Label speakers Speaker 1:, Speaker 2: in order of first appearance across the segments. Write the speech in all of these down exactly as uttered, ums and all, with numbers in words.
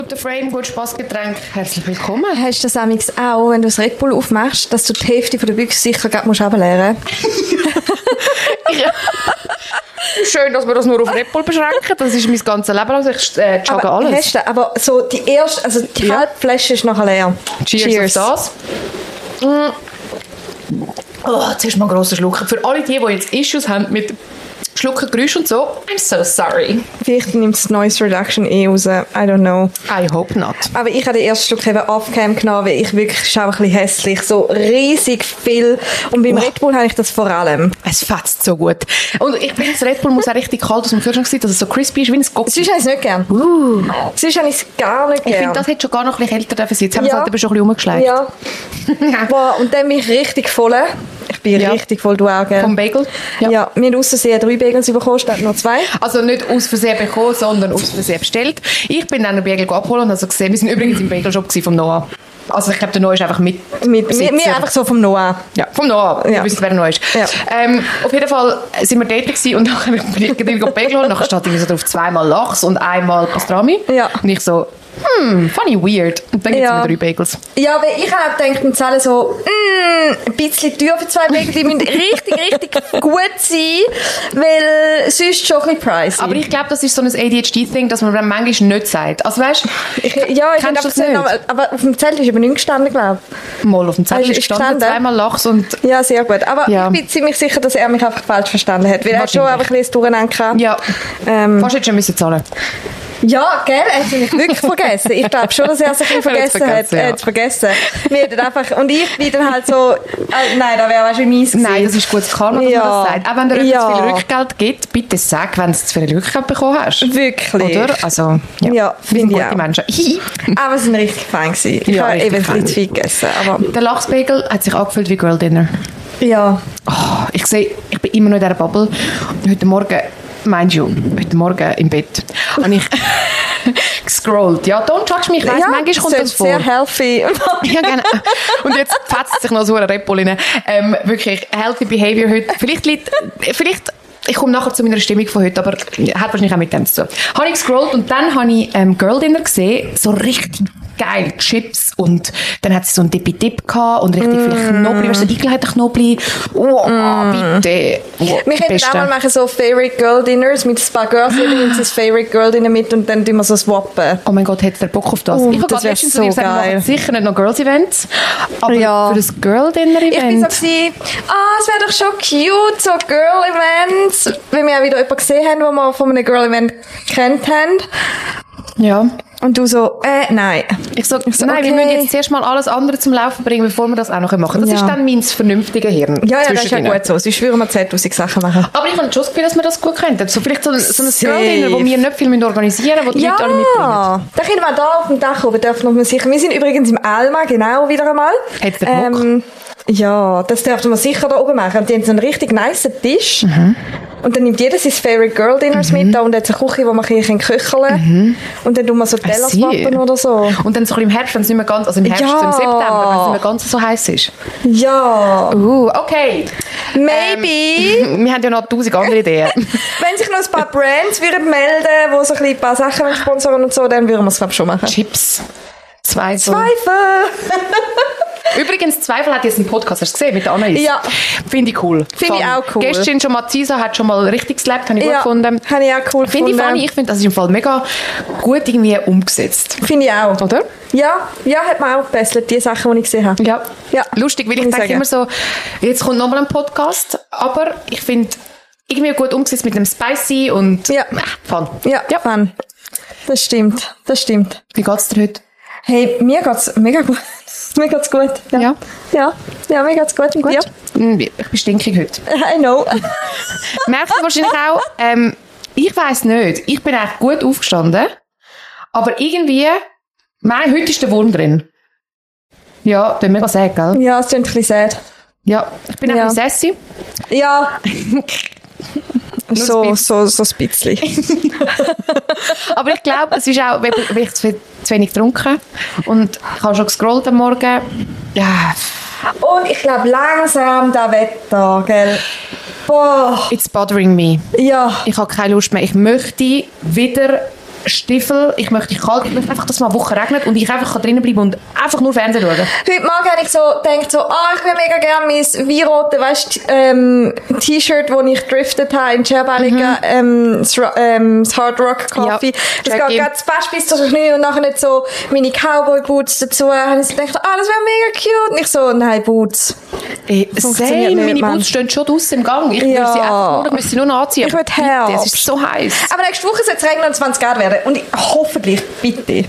Speaker 1: Guter Frame, gut Spassgetränk. Herzlich willkommen.
Speaker 2: Hast du das amigs auch, wenn du das Red Bull aufmachst, dass du die Hälfte von der Büchse sicher gerade musst runterleeren
Speaker 1: musst? Schön, dass wir das nur auf Red Bull beschränken. Das ist mein ganzes Leben lang. Ich äh, jogge
Speaker 2: aber
Speaker 1: alles.
Speaker 2: Hast du, aber so die erste, also die ja. halbe Flasche ist nachher leer.
Speaker 1: Cheers, Cheers. auf das. Mm. Oh, jetzt ist mal ein grosser Schluck. Für alle die, die jetzt Issues haben mit Schlucken, Geräusch und so, I'm so sorry.
Speaker 2: Vielleicht nimmt es Noise Reduction eh raus. I don't know.
Speaker 1: I hope not.
Speaker 2: Aber ich habe den ersten Schluck eben off-cam genommen, weil ich wirklich, es ist auch ein bisschen hässlich, so riesig viel. Und beim wow. Red Bull habe ich das vor allem.
Speaker 1: Es fetzt so gut. Und ich finde, das Red Bull muss auch richtig kalt aus dem Kühlschrank sein, dass es so crispy ist wie ein Gocki.
Speaker 2: Sonst habe ich es nicht gern. Uh. Sonst habe ich es gar nicht gern.
Speaker 1: Ich finde, das hätte schon gar noch ein bisschen älter dürfen sein. Jetzt haben wir
Speaker 2: ja.
Speaker 1: es halt aber schon ein bisschen rumgeschlagen.
Speaker 2: Ja. Wow. Und dann bin ich richtig voll. Ich bin ja. richtig voll, du auch, gell?
Speaker 1: Vom Bagel?
Speaker 2: Ja. ja. Wir haben aus Versehen drei Bagels bekommen, statt nur zwei.
Speaker 1: Also nicht aus Versehen bekommen, sondern aus Versehen bestellt. Ich bin dann einen Bagel abholen und habe so gesehen, wir sind übrigens im Bagelshop vom Noah. Also ich glaube, der Noah ist einfach mit...
Speaker 2: mit wir, wir einfach so vom Noah.
Speaker 1: Ja, vom Noah. Ja. Wir wissen, wer der Noah ist. Ja. Ähm, auf jeden Fall sind wir dort gewesen und dann bin ich gleich Bagel holen. Nachher steht irgendwie so drauf zweimal Lachs und einmal Pastrami. Ja. Und ich so... Hm, funny, weird. Und dann gibt es ja. drei Bagels.
Speaker 2: Ja, weil ich habe gedacht, wir zahlen so mm, ein bisschen teuer für zwei Bagels. Die müssen richtig, richtig gut sein, weil sonst schon ein bisschen pricey.
Speaker 1: Aber ich glaube, das ist so ein A D H D-Thing, dass man dann manchmal nicht sagt. Also weißt
Speaker 2: du, ja, ich kennst das nicht? Aber, aber auf dem Zettel ist aber nicht gestanden, glaube ich.
Speaker 1: Mal, auf dem Zettel ist gestanden, zweimal Lachs und...
Speaker 2: Ja, sehr gut. Aber ja. ich bin ziemlich sicher, dass er mich einfach falsch verstanden hat, weil er hat schon einfach ein bisschen Durcheinander gehabt.
Speaker 1: Ja, ähm, fast hättest du müssen zahlen.
Speaker 2: Ja, gell, er hat mich wirklich vergessen. Ich glaube schon, dass er sich ein bisschen vergessen hat. Er hat es vergessen. Wir hätten einfach, und ich bin dann halt so, äh, nein, da wäre wahrscheinlich mies gewesen.
Speaker 1: Nein, das ist gutes Karma, dass ja. man das sagt. Auch wenn dir ja. etwas viel Rückgeld gibt, bitte sag, wenn du zu viel Rückgeld bekommen hast.
Speaker 2: Wirklich.
Speaker 1: Oder? Also, ja,
Speaker 2: ja finde ich auch.
Speaker 1: Menschen.
Speaker 2: Aber es war richtig fein gewesen. Ich ja, habe eben ein bisschen zu viel gegessen. Aber
Speaker 1: der Lachsbagel hat sich angefühlt wie Girl Dinner.
Speaker 2: Ja.
Speaker 1: Oh, ich sehe, ich bin immer noch in dieser Bubble. Und heute Morgen, mind you, heute Morgen im Bett, habe ich gescrollt. Ja, don't judge me, ich weiss, ja, manchmal kommt das vor.
Speaker 2: Sehr healthy.
Speaker 1: Ja, genau. Und jetzt fetzt sich noch so ein Red Bull rein. Ähm, wirklich, healthy behavior heute. Vielleicht liegt, vielleicht, ich komme nachher zu meiner Stimmung von heute, aber hat wahrscheinlich auch mit dem zu tun. Habe ich gescrollt und dann habe ich ähm, Girl Dinner gesehen, so richtig geil, Chips und dann hat sie so einen Dippi-Dip gehabt und richtig mm. viel Knoblauch, weißt du, so eingelegte Knoblauch. Oh, mm. bitte. Oh,
Speaker 2: wir könnten auch mal machen so Favorite Girl Dinners mit ein paar Girls, jeder nimmt sein Favorite Girl Dinner mit und dann tun wir so swappen.
Speaker 1: Oh mein Gott, hättest du Bock auf das?
Speaker 2: Oh,
Speaker 1: ich habe
Speaker 2: das wäre so
Speaker 1: gesagt,
Speaker 2: geil.
Speaker 1: Wir sicher nicht noch Girls Events, aber
Speaker 2: ja.
Speaker 1: für das Girl Dinner Event.
Speaker 2: Ich bin so gewesen, ah, es wäre doch schon cute, so Girl Events, weil wir auch wieder jemanden gesehen haben, den wir von einem Girl Event kennt haben.
Speaker 1: Ja.
Speaker 2: Und du so, äh, nein.
Speaker 1: Ich so, ich so nein, okay. Wir müssen jetzt zuerst mal alles andere zum Laufen bringen, bevor wir das auch noch machen. Das ja. ist dann mein vernünftiger Hirn.
Speaker 2: Ja, ja, das ist ja gut so. Sonst würden wir zehntausend Sachen machen.
Speaker 1: Aber ich habe schon das Gefühl, dass wir das gut könnten. So vielleicht so, so ein Girl-Dinner, wo wir nicht viel organisieren müssen, wo die
Speaker 2: ja.
Speaker 1: Leute alle mitbringen.
Speaker 2: Ja, da können wir da auf dem Dach oben, dürfen wir sicher. Wir sind übrigens im Alma, genau, wieder einmal.
Speaker 1: Hättest du Bock? Ähm,
Speaker 2: ja, das dürfen wir sicher da oben machen. Die haben so einen richtig nice Tisch. Mhm. Und dann nimmt jeder sein Favorite Girl Dinners mhm. mit. Da und hat eine Küche, wo man köcheln kann. Mhm. Und dann tun wir so Teller swappen oder so.
Speaker 1: Und dann so im Herbst, wenn es nicht mehr ganz, also im Herbst, ja. so im September, wenn es nicht mehr ganz so heiß ist.
Speaker 2: Ja.
Speaker 1: Uh, okay.
Speaker 2: Maybe.
Speaker 1: Ähm, wir haben ja noch tausend andere Ideen.
Speaker 2: Wenn sich noch ein paar Brands würden melden, die so ein paar Sachen sponsern und so, dann würden wir es, glaube ich, schon machen.
Speaker 1: Chips. Zweifel.
Speaker 2: Zweifel.
Speaker 1: Übrigens, Zweifel hat jetzt einen Podcast, hast du gesehen, mit der Anais?
Speaker 2: Ja.
Speaker 1: Finde ich cool.
Speaker 2: Finde ich auch cool.
Speaker 1: Gestern schon mal, Cisa hat schon mal richtig geslebt, habe ich
Speaker 2: ja,
Speaker 1: gut gefunden.
Speaker 2: Habe ich auch cool
Speaker 1: Finde ich funny, ich finde, das ist im Fall mega gut irgendwie umgesetzt.
Speaker 2: Finde ich auch.
Speaker 1: Oder?
Speaker 2: Ja, ja, hat man auch gebessert, die Sachen, die ich gesehen habe.
Speaker 1: Ja,
Speaker 2: ja.
Speaker 1: Lustig, weil ich, ich denke immer so, jetzt kommt nochmal ein Podcast, aber ich finde, irgendwie gut umgesetzt mit dem Spicy und
Speaker 2: ja.
Speaker 1: äh, Fun.
Speaker 2: Ja, ja, Fun. Das stimmt, das stimmt.
Speaker 1: Wie geht's dir heute?
Speaker 2: Hey, mir geht's mega gut. Mir geht's gut. Ja. Ja, ja, ja mir geht's gut. Und
Speaker 1: gut.
Speaker 2: dir?
Speaker 1: Ich bin stinkig heute.
Speaker 2: I know.
Speaker 1: Merkst du wahrscheinlich auch, ähm, ich weiss nicht, ich bin echt gut aufgestanden, aber irgendwie, mein, heute ist der Wurm drin. Ja, das ist mega sad, gell?
Speaker 2: Ja, es klingt ein bisschen sad.
Speaker 1: Ja, ich bin
Speaker 2: ja.
Speaker 1: ein bisschen sassy.
Speaker 2: Ja. So, so, so ein bisschen.
Speaker 1: Aber ich glaube, es ist auch, weil ich zu, zu wenig getrunken und ich habe schon gescrollt am Morgen. Ja.
Speaker 2: Und ich glaube, langsam das Wetter, gell? Boah.
Speaker 1: It's bothering me.
Speaker 2: Ja.
Speaker 1: Ich habe keine Lust mehr. Ich möchte wieder Stiefel, ich möchte kalt, ich möchte einfach, dass es mal eine Woche regnet und ich einfach drinnen bleiben und einfach nur Fernsehen schauen.
Speaker 2: Heute Morgen habe ich so gedacht, so, ah, ich will mega gerne mein Weirote, weißt, ähm, T-Shirt, das ich driftet habe in Scherballiga, mhm. ähm, das, ähm, das Hard Rock Coffee. Ja, das geht gerade fast bis zur Knie und nachher nicht so meine Cowboy Boots dazu. Habe ich so gedacht, ah, das wäre mega cute. Und ich so, nein, Boots.
Speaker 1: Ey, same, meine Mann. Boots stehen schon draußen im Gang. Ich ja. will sie einfach nur, ich sie nur noch anziehen.
Speaker 2: Ich will Herbst.
Speaker 1: Es ist so heiß.
Speaker 2: Aber nächste Woche soll es regnen und zwanzig Grad werden. Und ich, hoffentlich, bitte.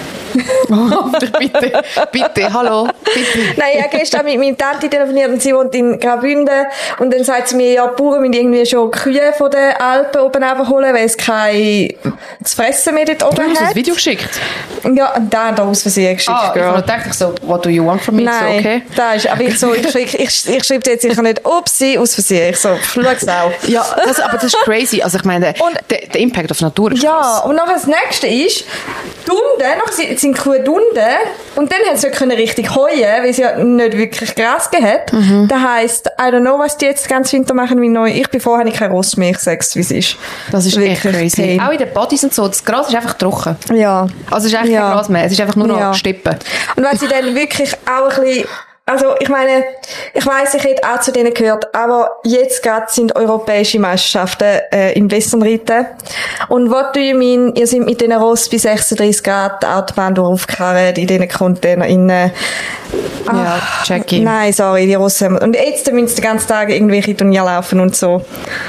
Speaker 1: bitte, bitte, hallo, bitte.
Speaker 2: Nein, ich habe gestern mit meiner Tante telefoniert und sie wohnt in Graubünden und dann sagt sie mir, ja, die Bauern müssen irgendwie schon Kühe von den Alpen oben holen, weil es kein zu fressen mehr dort oben hat.
Speaker 1: Du hast das Video geschickt?
Speaker 2: Ja, da hat er aus Versehen geschickt,
Speaker 1: ah,
Speaker 2: Girl.
Speaker 1: Ich dachte so, what do you want from me?
Speaker 2: Nein,
Speaker 1: so, okay.
Speaker 2: da ist, aber ich so, ich, ich, ich, ich schreibe jetzt sicher nicht, upsi, aus Versehen. Ich so, schau's auch.
Speaker 1: Ja, das, aber das ist crazy. Also ich meine, und, der, der Impact auf die Natur ist
Speaker 2: ja,
Speaker 1: krass.
Speaker 2: Und nachher das Nächste ist, Dunde, noch sind die Kühe Dunde und dann haben sie nicht richtig heuen, weil sie ja nicht wirklich Gras gehabt. Mhm. Das heisst, I don't know, was die jetzt ganz Winter machen wie neu. Ich bin vorher nicht kein Ross mehr, ich sag's, wie es ist.
Speaker 1: Das ist wirklich echt crazy. Pain. Auch in den Bodies und so, das Gras ist einfach trocken.
Speaker 2: Ja.
Speaker 1: Also es ist eigentlich ja. kein Gras mehr, es ist einfach nur noch ja. Steppen.
Speaker 2: Und wenn sie dann wirklich auch ein bisschen, also ich meine, ich weiss, ich hätte auch zu denen gehört, aber jetzt gerade sind europäische Meisterschaften äh, im Westernreiten. Und what do you mean, ihr seid mit diesen Ross bei sechsunddreißig Grad die Autobahn durchgefahren, in diesen Container innen.
Speaker 1: Ah, ja, Jackie.
Speaker 2: Nein, sorry, die Ross haben... Und jetzt müssen sie den ganzen Tag irgendwelche Turniere laufen und so.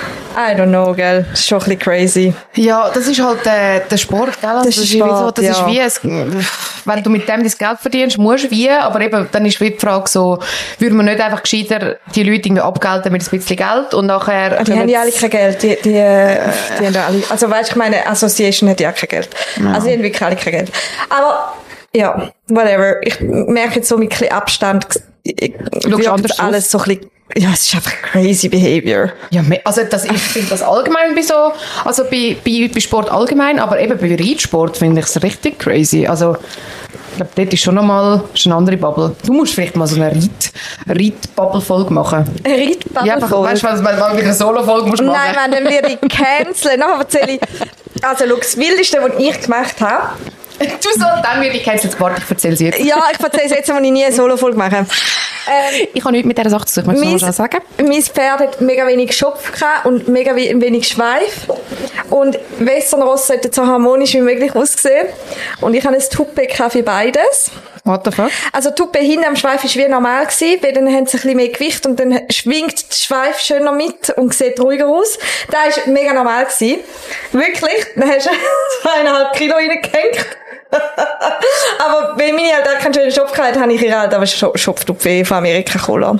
Speaker 2: I don't know, gell. Das ist schon ein bisschen crazy.
Speaker 1: Ja, das ist halt äh, der Sport, gell? Also
Speaker 2: das, das ist, Sport,
Speaker 1: so, das
Speaker 2: ja.
Speaker 1: ist wie, es, wenn du mit dem dein Geld verdienst, musst du wie, aber eben, dann ist wie die Frage so, würde man nicht einfach gescheiter die Leute irgendwie abgelten mit ein bisschen Geld und nachher...
Speaker 2: Die haben ja alle kein Geld, die, die, äh, die haben ja alle, also weißt du, ich meine, Association hat ja auch kein Geld. Ja. Also die haben wirklich alle kein Geld. Aber, ja, whatever. Ich merke jetzt so mit ein bisschen Abstand, ich, wirkt alles so ein bisschen, ja, es ist einfach crazy behavior.
Speaker 1: Ja, also das, ich finde das allgemein bei so, also bei, bei, bei Sport allgemein, aber eben bei Reitsport finde ich es richtig crazy. Also, ich glaube, dort ist schon nochmal eine andere Bubble. Du musst vielleicht mal so eine Reit-Bubble-Folge machen.
Speaker 2: Eine Reit-Bubble-Folge?
Speaker 1: Ja, einfach, weißt du, wenn du mal wieder eine Solo-Folge musst machen.
Speaker 2: Nein, dann werde ich canceln. Nachher erzähle ich, also, schau, das Wildeste, was ich gemacht habe,
Speaker 1: du so, dann würde ich cancel. Warte, ich erzähle es jetzt.
Speaker 2: Ja, ich erzähle es jetzt, wenn ich nie eine Solo-Folge mache.
Speaker 1: Ähm, ich habe nichts mit dieser Sache zu tun, ich möchte es noch sagen.
Speaker 2: Mein Pferd hat mega wenig Schopf gehabt und mega wenig Schweif. Und Westernross sollte so harmonisch wie möglich aussehen. Und ich habe ein Toupet für beides.
Speaker 1: What the fuck?
Speaker 2: Also Toupet hinten am Schweif war wie normal gewesen, weil dann haben sie ein bisschen mehr Gewicht und dann schwingt der Schweif schöner mit und sieht ruhiger aus. Das war mega normal gewesen. Wirklich. Dann hast du zweieinhalb Kilo reingehängt. Aber weil meine halt auch keinen schönen Schopf hatte, habe ich ihr halt aber Schopftupfe von Amerika geholt.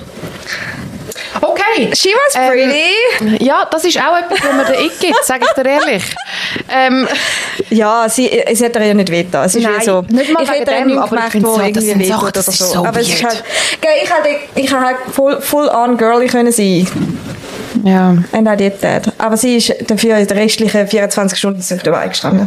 Speaker 1: Okay.
Speaker 2: She was pretty.
Speaker 1: Ähm, ja, das ist auch etwas, was mir der Ick gibt, sage ich dir ehrlich. Ähm,
Speaker 2: ja, sie, sie hat ihr ja nicht wehgetan. Es ist
Speaker 1: nein,
Speaker 2: wie so,
Speaker 1: nicht mal
Speaker 2: ich hätte
Speaker 1: dem,
Speaker 2: nichts gemacht, wo irgendwie wehtut oder so.
Speaker 1: so.
Speaker 2: Aber es ist halt, ich hätte, ich hätte halt full, full on girly können sein.
Speaker 1: Ja.
Speaker 2: And I did that. Aber sie ist dafür in den restlichen vierundzwanzig Stunden nicht dabei gestanden.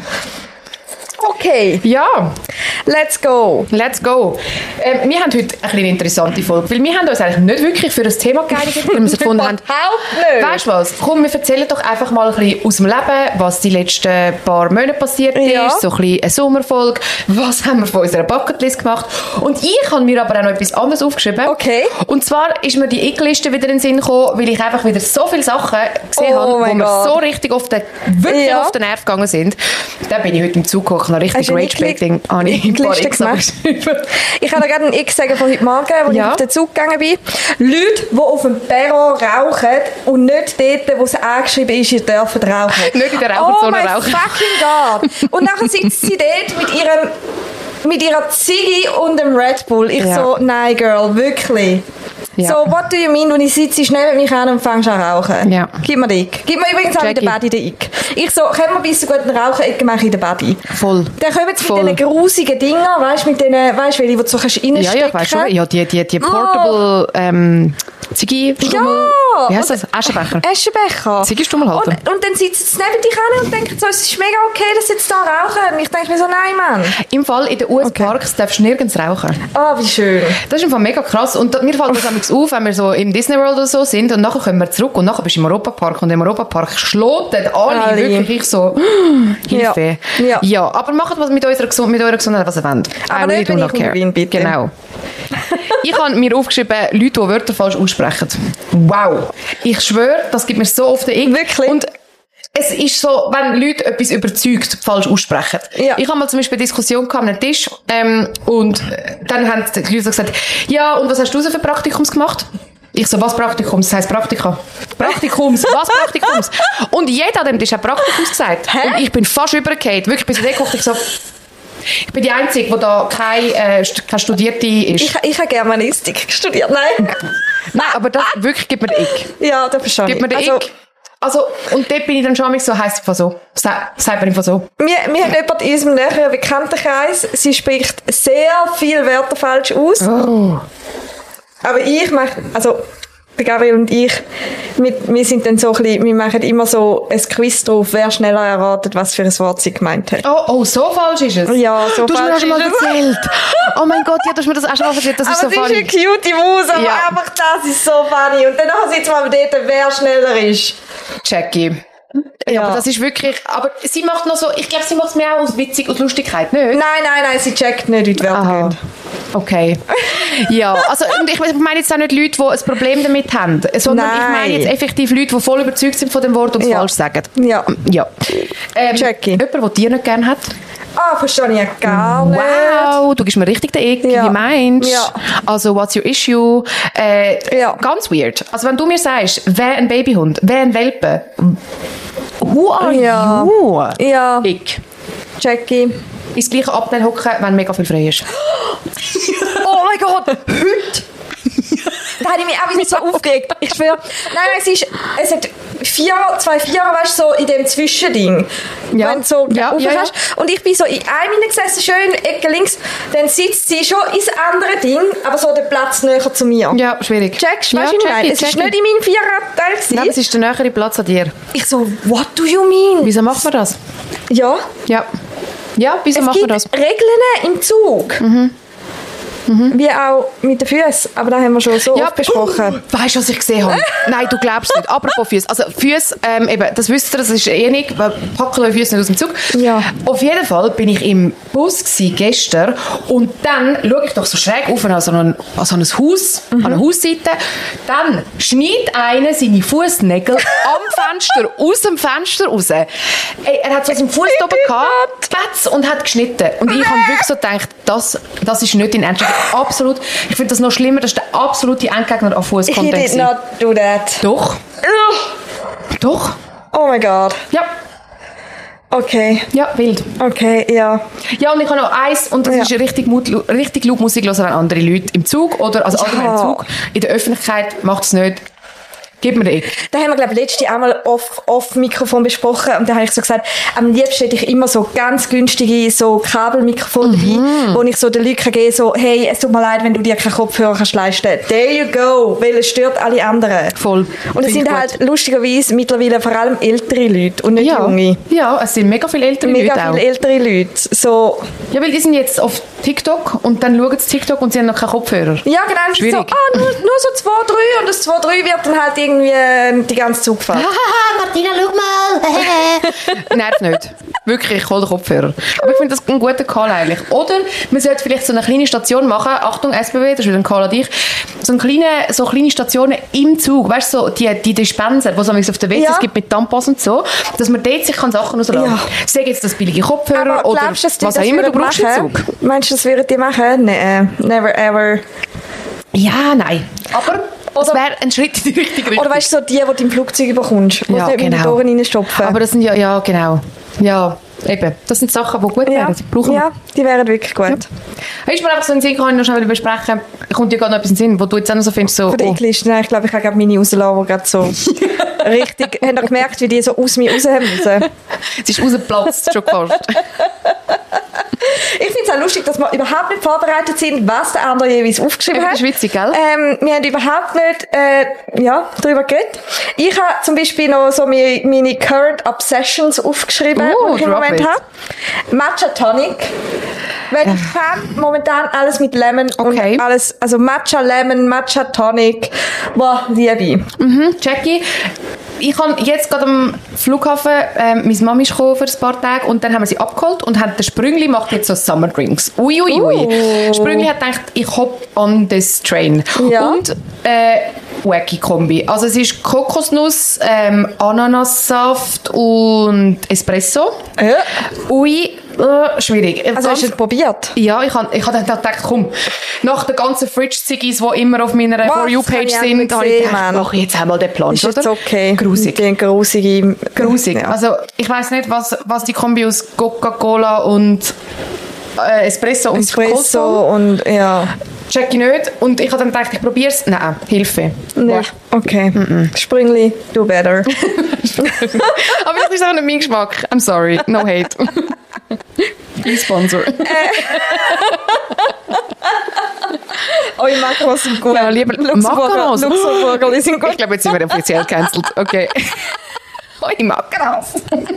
Speaker 2: Okay.
Speaker 1: Ja.
Speaker 2: Let's go.
Speaker 1: Let's go. Ähm, wir haben heute eine kleine interessante Folge, weil wir haben uns eigentlich nicht wirklich für das Thema geeinigt, weil wir so gefunden haben,
Speaker 2: nicht.
Speaker 1: Weißt du was, komm, wir erzählen doch einfach mal ein bisschen aus dem Leben, was die letzten paar Monate passiert
Speaker 2: ja.
Speaker 1: ist, so ein bisschen eine Sommerfolge, was haben wir von unserer Bucketlist gemacht. Und ich habe mir aber auch noch etwas anderes aufgeschrieben.
Speaker 2: Okay.
Speaker 1: Und zwar ist mir die Ick-Liste wieder in den Sinn gekommen, weil ich einfach wieder so viele Sachen gesehen
Speaker 2: oh
Speaker 1: habe, wo mir
Speaker 2: God.
Speaker 1: so richtig auf den, wirklich
Speaker 2: ja.
Speaker 1: auf den Nerv gegangen sind. Da bin ich heute im Zug gekommen, noch richtig Rage-Baiting.
Speaker 2: Ah, ich habe Ich kann dir gerade ein X sagen von heute Morgen, als ja. ich auf den Zug gegangen bin. Leute, die auf dem Perron rauchen und nicht dort, wo es angeschrieben ist, ihr dürft rauchen.
Speaker 1: Nicht in der Raucherzone
Speaker 2: oh
Speaker 1: rauchen.
Speaker 2: Oh mein fucking God. Und dann sitzen sie dort mit ihrem mit ihrer Ziggy und dem Red Bull. Ich ja. so, nein, Girl, wirklich. Ja. So, what do you mean? Und ich sitze schnell mit mich an und fangst an rauchen. Ja. Gib mir den Ick. Gib mir übrigens auch in der Body den Ick. Ich so, können wir ein bisschen guten Rauchen-Ecke machen in der Body?
Speaker 1: Voll.
Speaker 2: Dann kommen sie mit diesen grusigen Dingern, weißt du, mit denen, weißt du, welche, die du so kannst reinstecken.
Speaker 1: Ja, ja, weißt du, ja, die, die, die Portable, oh. ähm, Ziggy-Stummel.
Speaker 2: Ja!
Speaker 1: Wie heisst das? Aschenbecher.
Speaker 2: Aschenbecher.
Speaker 1: Ziggy-Stummel halten.
Speaker 2: Und, und dann sitzen sie neben dich hin und denken so, es ist mega okay, dass sie jetzt da rauchen. Und ich denke mir so, nein, Mann.
Speaker 1: Im Fall in den U S-Parks okay. darfst du nirgends rauchen.
Speaker 2: Ah, oh, wie schön.
Speaker 1: Das ist im Fall mega krass. Und mir fällt das manchmal auf, wenn wir so im Disney World oder so sind und nachher kommen wir zurück und nachher bist du im Europapark und im Europapark schloten alle, alle. wirklich ich so, Hilfe.
Speaker 2: Ja. Ja.
Speaker 1: ja, aber macht was mit eurer, Gesund- mit eurer Gesundheit, was ihr wollt.
Speaker 2: Aber I really do not care. Wien, bitte.
Speaker 1: Genau. Ich habe mir aufgeschrieben, Leute, die Wörter falsch aussprechen. Wow. Ich schwöre, das gibt mir so oft den Ick.
Speaker 2: Wirklich?
Speaker 1: Und es ist so, wenn Leute etwas überzeugt falsch aussprechen.
Speaker 2: Ja.
Speaker 1: Ich habe mal zum Beispiel eine Diskussion gehabt am Tisch ähm, und dann haben die Leute gesagt, ja, und was hast du so für Praktikums gemacht? Ich so, was Praktikums? Das heisst Praktika. Praktikums, was Praktikums? Und jeder an dem Tisch hat Praktikums gesagt.
Speaker 2: Hä?
Speaker 1: Und ich bin fast übergefallen. Wirklich, bis ich gekocht, ich so... Ich bin die Einzige, die da keine, äh, keine Studierte ist.
Speaker 2: Ich, ich habe Germanistik studiert, nein.
Speaker 1: Nein, aber das wirklich gibt mir den Ick.
Speaker 2: Ja, das verstehe ich.
Speaker 1: Gibt mir den
Speaker 2: also,
Speaker 1: Ick. Also, und dort bin ich dann schon so, heisst es einfach so. Sagt man einfach so.
Speaker 2: Wir, wir haben jemanden in unserem näheren Bekanntenkreis, sie spricht sehr viele Wörter falsch aus.
Speaker 1: Oh.
Speaker 2: Aber ich mache, also... Gabriel und ich, wir, wir sind dann so ein bisschen, wir machen immer so ein Quiz drauf, wer schneller erratet, was für ein Wort sie gemeint hat.
Speaker 1: Oh, oh, so falsch ist es?
Speaker 2: Ja, so
Speaker 1: du
Speaker 2: falsch
Speaker 1: hast mir das schon mal erzählt. Oh mein Gott, ja, du hast mir das auch schon mal erzählt, das
Speaker 2: aber
Speaker 1: ist so funny.
Speaker 2: Aber sie ist eine cutie Maus, aber
Speaker 1: ja.
Speaker 2: einfach das ist so funny. Und dann sieht man mal dort, wer schneller ist.
Speaker 1: Jackie. Ja, ja, aber das ist wirklich, aber sie macht noch so, ich glaube, sie macht es mir auch aus Witzig und Lustigkeit, nicht?
Speaker 2: Nein, nein, nein, sie checkt nicht, wie die Wörter gehen.
Speaker 1: Okay. Ja, also, und ich meine jetzt auch nicht Leute, die ein Problem damit haben, sondern
Speaker 2: nein.
Speaker 1: ich meine jetzt effektiv Leute, die voll überzeugt sind von dem Wort und es
Speaker 2: ja.
Speaker 1: falsch sagen.
Speaker 2: Ja.
Speaker 1: Ja. Ähm,
Speaker 2: Jackie.
Speaker 1: Jemand, der dir nicht gerne hat?
Speaker 2: Ah, verstehe ich ja gar nicht.
Speaker 1: Wow, du gibst mir richtig den Ick,
Speaker 2: ja.
Speaker 1: wie meinst du?
Speaker 2: Ja.
Speaker 1: Also, what's your issue? Äh,
Speaker 2: ja.
Speaker 1: Ganz weird. Also, wenn du mir sagst, wer ein Babyhund, wer ein Welpe, who are
Speaker 2: ja.
Speaker 1: you?
Speaker 2: Ja.
Speaker 1: Ich.
Speaker 2: Jackie.
Speaker 1: Ins gleiche Abteil hocken, wenn mega viel frei ist.
Speaker 2: Oh mein Gott, heute? Da habe ich mich auch wieder so aufgeregt. Ich schwöre. Nein, nein, es ist, es hat vier, zwei Vierer, weißt du, so in dem Zwischending.
Speaker 1: Ja.
Speaker 2: Wenn du so
Speaker 1: ja, ja, ja.
Speaker 2: Und ich bin so in einem gesessen, schön Ecke links, dann sitzt sie schon ins andere Ding, aber so der Platz näher zu mir.
Speaker 1: Ja, schwierig.
Speaker 2: Checkst du,
Speaker 1: ja,
Speaker 2: weißt du, wie ich meine? Es
Speaker 1: check
Speaker 2: ist nicht in meinem Viererabteil gewesen.
Speaker 1: Nein, es ist der nähere Platz an dir.
Speaker 2: Ich so, what do you mean?
Speaker 1: Wieso macht man das?
Speaker 2: Ja.
Speaker 1: Ja. Ja, wieso
Speaker 2: es
Speaker 1: macht man das?
Speaker 2: Es gibt Regeln im Zug. Mhm. Mhm. Wie auch mit den Füßen. Aber da haben wir schon so
Speaker 1: ja,
Speaker 2: oft besprochen.
Speaker 1: Oh, weißt du, was ich gesehen habe? Nein, du glaubst nicht. Apropos Füße. Also Füße, ähm, eben, das wisst ihr, das ist eh nicht. Packen eure Füße nicht aus dem Zug.
Speaker 2: Ja.
Speaker 1: Auf jeden Fall bin ich im Bus gewesen, gestern und dann schaue ich doch so schräg auf an so ein, an so ein Haus, mhm. an eine Hausseite. Dann schneidet einer seine Fußnägel am Fenster, aus dem Fenster raus. Ey, er hat so seinen Fuß oben gehabt, Patz, und hat geschnitten. Und ich habe wirklich so gedacht, das, das ist nicht in Ernst. Absolut. Ich finde das noch schlimmer, das ist der absolute Endgegner an Fußcontent.
Speaker 2: He did not do that.
Speaker 1: Doch. Doch.
Speaker 2: Oh mein Gott.
Speaker 1: Ja.
Speaker 2: Okay.
Speaker 1: Ja, wild.
Speaker 2: Okay, ja.
Speaker 1: Ja, und ich habe noch eins, und das ja. ist richtig, Mut, richtig laut Musik hören, wenn andere Leute im Zug oder, also allgemein ja. im Zug, in der Öffentlichkeit macht es nicht. Gib mir den.
Speaker 2: Da haben wir, glaube ich, letztes Jahr einmal off, off Mikrofon besprochen und da habe ich so gesagt, am liebsten hätte ich immer so ganz günstige so Kabelmikrofone mhm. dabei, wo ich so den Leuten gebe, so, hey, es tut mir leid, wenn du dir keinen Kopfhörer kannst leisten. There you go, weil es stört alle anderen.
Speaker 1: Voll.
Speaker 2: Und es sind halt lustigerweise mittlerweile vor allem ältere Leute und nicht
Speaker 1: ja.
Speaker 2: junge.
Speaker 1: Ja, es sind mega viele ältere
Speaker 2: mega
Speaker 1: Leute auch.
Speaker 2: Mega viele ältere Leute. So.
Speaker 1: Ja, weil die sind jetzt auf TikTok und dann schauen sie TikTok und sie haben noch keinen Kopfhörer.
Speaker 2: Ja, genau. Schwierig. So, ah, nur, nur so zwei, drei und das zwei, drei wird dann halt irgendwie die ganze Zugfahrt.
Speaker 1: Haha, Martina, schau mal. Nervt nicht. Wirklich, ich hole den Kopfhörer. Aber ich finde das ein guter Call eigentlich. Oder man sollte vielleicht so eine kleine Station machen. Achtung, S B B, das ist wieder ein Call an dich. So eine kleine, so kleine Stationen im Zug. Weißt du, so die, die Dispenser, die es auf der W C ja. gibt mit Tampons und so. Dass man dort sich kann Sachen rauslassen kann. Ja. Sag jetzt das billige Kopfhörer aber oder glaubst, was auch immer du brauchst im Zug.
Speaker 2: Meinst du, das würden die machen? Nein, never ever.
Speaker 1: Ja, nein. Aber das wäre ein Schritt in die richtige Richtung.
Speaker 2: Oder weißt du, so die, die du im Flugzeug bekommst, wo
Speaker 1: ja,
Speaker 2: du nicht
Speaker 1: genau.
Speaker 2: mit den Ohren reinstopfen.
Speaker 1: Aber das sind ja, ja, genau. Ja, eben. Das sind Sachen, die gut
Speaker 2: ja.
Speaker 1: wären. Brauchen
Speaker 2: ja, die wären wirklich gut.
Speaker 1: Ja. Ist mir einfach so ein Sinn, kann ich noch schnell besprechen. Kommt dir gerade noch etwas in den Sinn, wo du jetzt auch noch so findest, so...
Speaker 2: Von der
Speaker 1: oh.
Speaker 2: Eckliste, nein, ich glaube, ich habe gerade meine rauslassen, die gerade so richtig, habt ihr gemerkt, wie die so aus mir raus haben müssen?
Speaker 1: Es ist rausgeplatzt, schon fast.
Speaker 2: Ich finde es auch lustig, dass wir überhaupt nicht vorbereitet sind, was der andere jeweils aufgeschrieben hat.
Speaker 1: Das ist witzig, gell?
Speaker 2: Ähm, wir haben überhaupt nicht äh, ja, darüber geredet. Ich habe zum Beispiel noch so meine, meine Current Obsessions aufgeschrieben,
Speaker 1: Uh,
Speaker 2: die ich im Moment
Speaker 1: it.
Speaker 2: habe. Matcha Tonic. Weil ich kann momentan alles mit Lemon
Speaker 1: Okay.
Speaker 2: und alles, also Matcha Lemon, Matcha Tonic, boah, liebe ich.
Speaker 1: Mhm, Jackie, ich habe jetzt gerade am Flughafen, ähm, meine Mami ist gekommen für ein paar Tage und dann haben wir sie abgeholt und haben, der Sprüngli macht jetzt so Summer Drinks. Ui, ui, ui.
Speaker 2: Uh.
Speaker 1: Sprüngli hat gedacht, ich hop on this train.
Speaker 2: Ja.
Speaker 1: Und, äh, wacky Kombi. Also es ist Kokosnuss, ähm, Ananassaft und Espresso.
Speaker 2: Ja.
Speaker 1: Ui, äh, schwierig.
Speaker 2: Also hast du es probiert?
Speaker 1: Ja, ich habe ich hab dann gedacht, komm, nach den ganzen Fridge-Ziggis, die immer auf meiner
Speaker 2: Was?
Speaker 1: For You-Page
Speaker 2: Das habe ich auch
Speaker 1: sind,
Speaker 2: nicht
Speaker 1: habe ich
Speaker 2: gesehen,
Speaker 1: gedacht,
Speaker 2: Mann.
Speaker 1: mach ich jetzt einmal den Plan,
Speaker 2: Ist
Speaker 1: oder?
Speaker 2: jetzt okay.
Speaker 1: Grusig.
Speaker 2: Die grusige...
Speaker 1: Grusig.
Speaker 2: Ja.
Speaker 1: Also, ich weiss nicht, was, was die Kombi aus Coca-Cola und äh, Espresso und
Speaker 2: Espresso
Speaker 1: Coleslaw,
Speaker 2: und, ja.
Speaker 1: check ich nicht. Und ich habe dann gedacht, ich probiere es. Nein, Hilfe.
Speaker 2: Nee. Okay. Sprüngli, do better.
Speaker 1: Aber vielleicht ist es auch nicht mein Geschmack. I'm sorry. No hate. Kein Sponsor.
Speaker 2: Eure Makros sind gut.
Speaker 1: Ja, lieber
Speaker 2: Luxemburger,
Speaker 1: Macaros.
Speaker 2: Luxemburger sind gut.
Speaker 1: Ich glaube, jetzt sind wir offiziell cancelled. Okay. Oi, Macaros.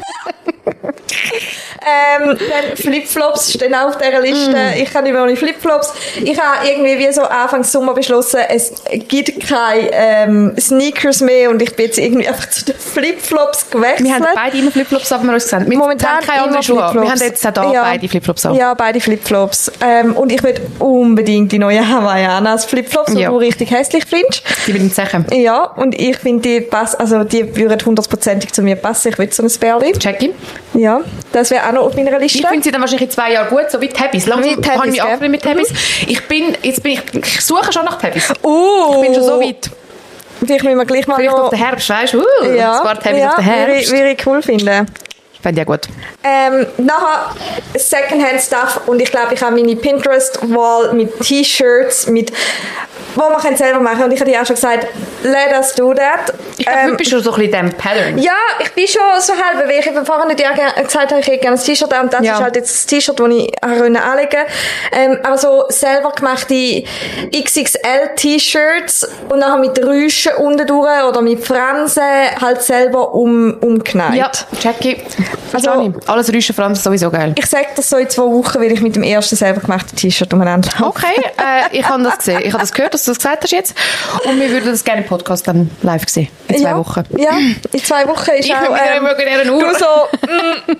Speaker 2: Ähm, dann Flipflops stehen auch auf dieser Liste.
Speaker 1: Mm.
Speaker 2: Ich kann nicht mehr ohne Flipflops. Ich habe irgendwie wie so Anfang Sommer beschlossen, es gibt keine ähm, Sneakers mehr und ich bin jetzt irgendwie einfach zu den Flipflops gewechselt.
Speaker 1: Wir haben beide immer Flipflops, haben wir uns gesagt. Wir
Speaker 2: Momentan
Speaker 1: haben keine anderen Schuhe. Wir haben jetzt auch da
Speaker 2: ja.
Speaker 1: beide Flipflops an.
Speaker 2: Ja, beide Flipflops. Ähm, und ich will unbedingt die neuen Havaianas Flipflops, die
Speaker 1: Ja.
Speaker 2: du richtig hässlich findest.
Speaker 1: Die will ich sagen.
Speaker 2: Ja, und ich finde, die passen, also die würden hundertprozentig zu mir passen. Ich will so ein Bärli.
Speaker 1: Check-in.
Speaker 2: Ja, das wäre auch noch auf meiner Liste.
Speaker 1: Ich finde sie dann wahrscheinlich in zwei Jahren gut, so wie Tabis. Langsam
Speaker 2: Wie Tabis,
Speaker 1: habe ich mich
Speaker 2: gell?
Speaker 1: angewöhnt mit Tabis. Ich bin, jetzt bin ich, ich suche schon nach Tabis.
Speaker 2: Uh,
Speaker 1: Ich bin schon so weit.
Speaker 2: Vielleicht müssen wir gleich mal
Speaker 1: Vielleicht
Speaker 2: noch...
Speaker 1: auf den Herbst, weißt du? Uh,
Speaker 2: ja,
Speaker 1: ein paar Tabis
Speaker 2: ja,
Speaker 1: auf den
Speaker 2: würde ich,
Speaker 1: Herbst.
Speaker 2: würde ich cool finden.
Speaker 1: Fände ich ja gut.
Speaker 2: Ähm, nachher Secondhand-Stuff und ich glaube, ich habe meine Pinterest-Wall mit T-Shirts, mit wo man kann selber machen und ich habe dir auch schon gesagt, let us do that.
Speaker 1: Ich glaube,
Speaker 2: Ähm,
Speaker 1: du bist schon so ein bisschen dem Pattern.
Speaker 2: ja, ich bin schon so halb weg. Ich habe vorhin dir ge- gesagt, ich hätte gerne ein T-Shirt an und das
Speaker 1: Ja.
Speaker 2: ist halt jetzt das T-Shirt, das ich anlegen konnte. Ähm, aber so selber gemachte X X L-T-Shirts und nachher mit Rüschen unten durch oder mit Fransen halt selber um, umgenäht.
Speaker 1: Ja, Jackie.
Speaker 2: Also-
Speaker 1: Also, alles Rüschen, Franz, sowieso geil.
Speaker 2: Ich sage das so in zwei Wochen, weil ich mit dem ersten selber gemachten T-Shirt umeinander laufe.
Speaker 1: Okay, äh, ich habe das gesehen. Ich habe das gehört, dass du das gesagt hast jetzt. Und wir würden das gerne im Podcast dann live sehen. In zwei
Speaker 2: ja,
Speaker 1: Wochen.
Speaker 2: Ja, in zwei Wochen ist
Speaker 1: Ich
Speaker 2: auch...
Speaker 1: bin mit
Speaker 2: Ähm,
Speaker 1: einer imaginären Uhr.
Speaker 2: du so...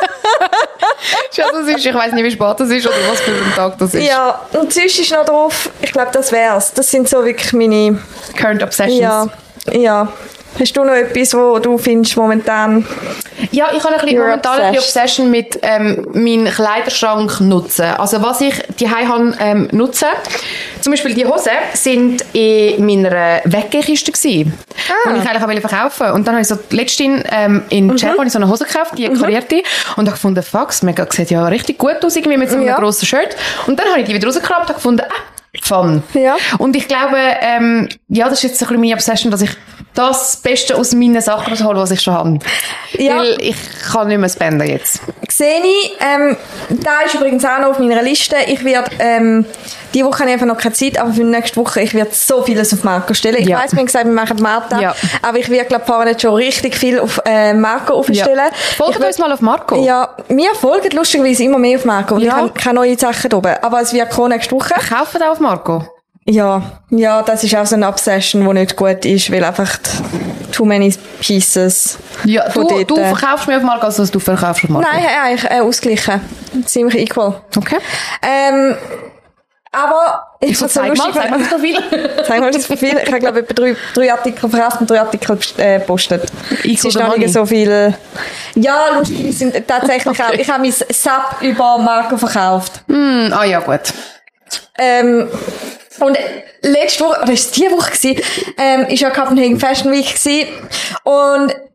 Speaker 1: Schau, das ist, ich weiss nicht, wie spät das ist oder was für ein Tag das ist.
Speaker 2: Ja, und sonst ist noch drauf, ich glaube, das wär's. Das sind so wirklich meine...
Speaker 1: Current Obsessions.
Speaker 2: Ja, ja. Hast du noch etwas, wo du findest momentan...
Speaker 1: Ja, ich habe ein bisschen
Speaker 2: You're
Speaker 1: momentan ein bisschen
Speaker 2: obsessed.
Speaker 1: Obsession mit ähm, meinem Kleiderschrank nutzen. Also was ich die habe ähm, nutzen. Zum Beispiel die Hosen sind in meiner Weggekiste gsi,
Speaker 2: Ah.
Speaker 1: die ich eigentlich auch wollte verkaufen. Und dann habe ich so letztens ähm, in
Speaker 2: Mhm.
Speaker 1: Cep habe ich so eine Hose gekauft, die karierte, und habe gefunden, fuck, es mega sieht ja richtig gut aus irgendwie mit so einem
Speaker 2: Ja.
Speaker 1: grossen Shirt. Und dann habe ich die wieder rausgekramt und habe gefunden, ah, fun.
Speaker 2: Ja.
Speaker 1: Und ich glaube, ähm, ja, das ist jetzt so ein bisschen meine Obsession, dass ich das Beste aus meinen Sachen raushole, was ich schon habe.
Speaker 2: Ja.
Speaker 1: Weil ich kann nicht mehr spenden jetzt.
Speaker 2: Sehe ich, ähm, da ist übrigens auch noch auf meiner Liste. Ich werde, ähm, die Woche habe ich einfach noch keine Zeit, aber für die nächste Woche, ich werde so vieles auf Marco stellen. Ich
Speaker 1: Ja.
Speaker 2: weiss, wir haben gesagt, wir machen Marta,
Speaker 1: Ja.
Speaker 2: aber ich werde, glaube ich, vorhin schon richtig viel auf äh, Marco aufstellen.
Speaker 1: Ja. Folgt
Speaker 2: Ich
Speaker 1: uns mal auf Marco.
Speaker 2: Ja, wir folgen lustigerweise immer mehr auf Marco. Und
Speaker 1: Ja.
Speaker 2: ich habe keine neuen Sachen da oben. Aber es wird kommen nächste Woche.
Speaker 1: Kaufen auf Marco.
Speaker 2: Ja, ja, das ist auch so eine Obsession, die nicht gut ist, weil einfach die- too many pieces
Speaker 1: Ja,
Speaker 2: von
Speaker 1: du,
Speaker 2: dort,
Speaker 1: du
Speaker 2: äh,
Speaker 1: verkaufst mehr auf Marco, als du verkaufst auf Marco.
Speaker 2: Nein, eigentlich äh, ausgleichen. Ziemlich equal.
Speaker 1: Okay.
Speaker 2: Ähm, aber ich
Speaker 1: So,
Speaker 2: find's so
Speaker 1: zeig mal,
Speaker 2: lustig,
Speaker 1: zeig mal so viel.
Speaker 2: Zeig mal das Profil. Ich habe, glaube ich, etwa drei, drei Artikel verkauft und drei Artikel äh, gepostet.
Speaker 1: Equal
Speaker 2: Es ist
Speaker 1: the
Speaker 2: noch
Speaker 1: money.
Speaker 2: nicht so viel... Ja, lustig, die sind tatsächlich auch... Ich habe mein Sub über Marco verkauft.
Speaker 1: Hm, ah ja, gut.
Speaker 2: Ähm, und letzte Woche, oder ist es diese Woche gewesen, ähm, ist ja Copenhagen Fashion Week gewesen. Und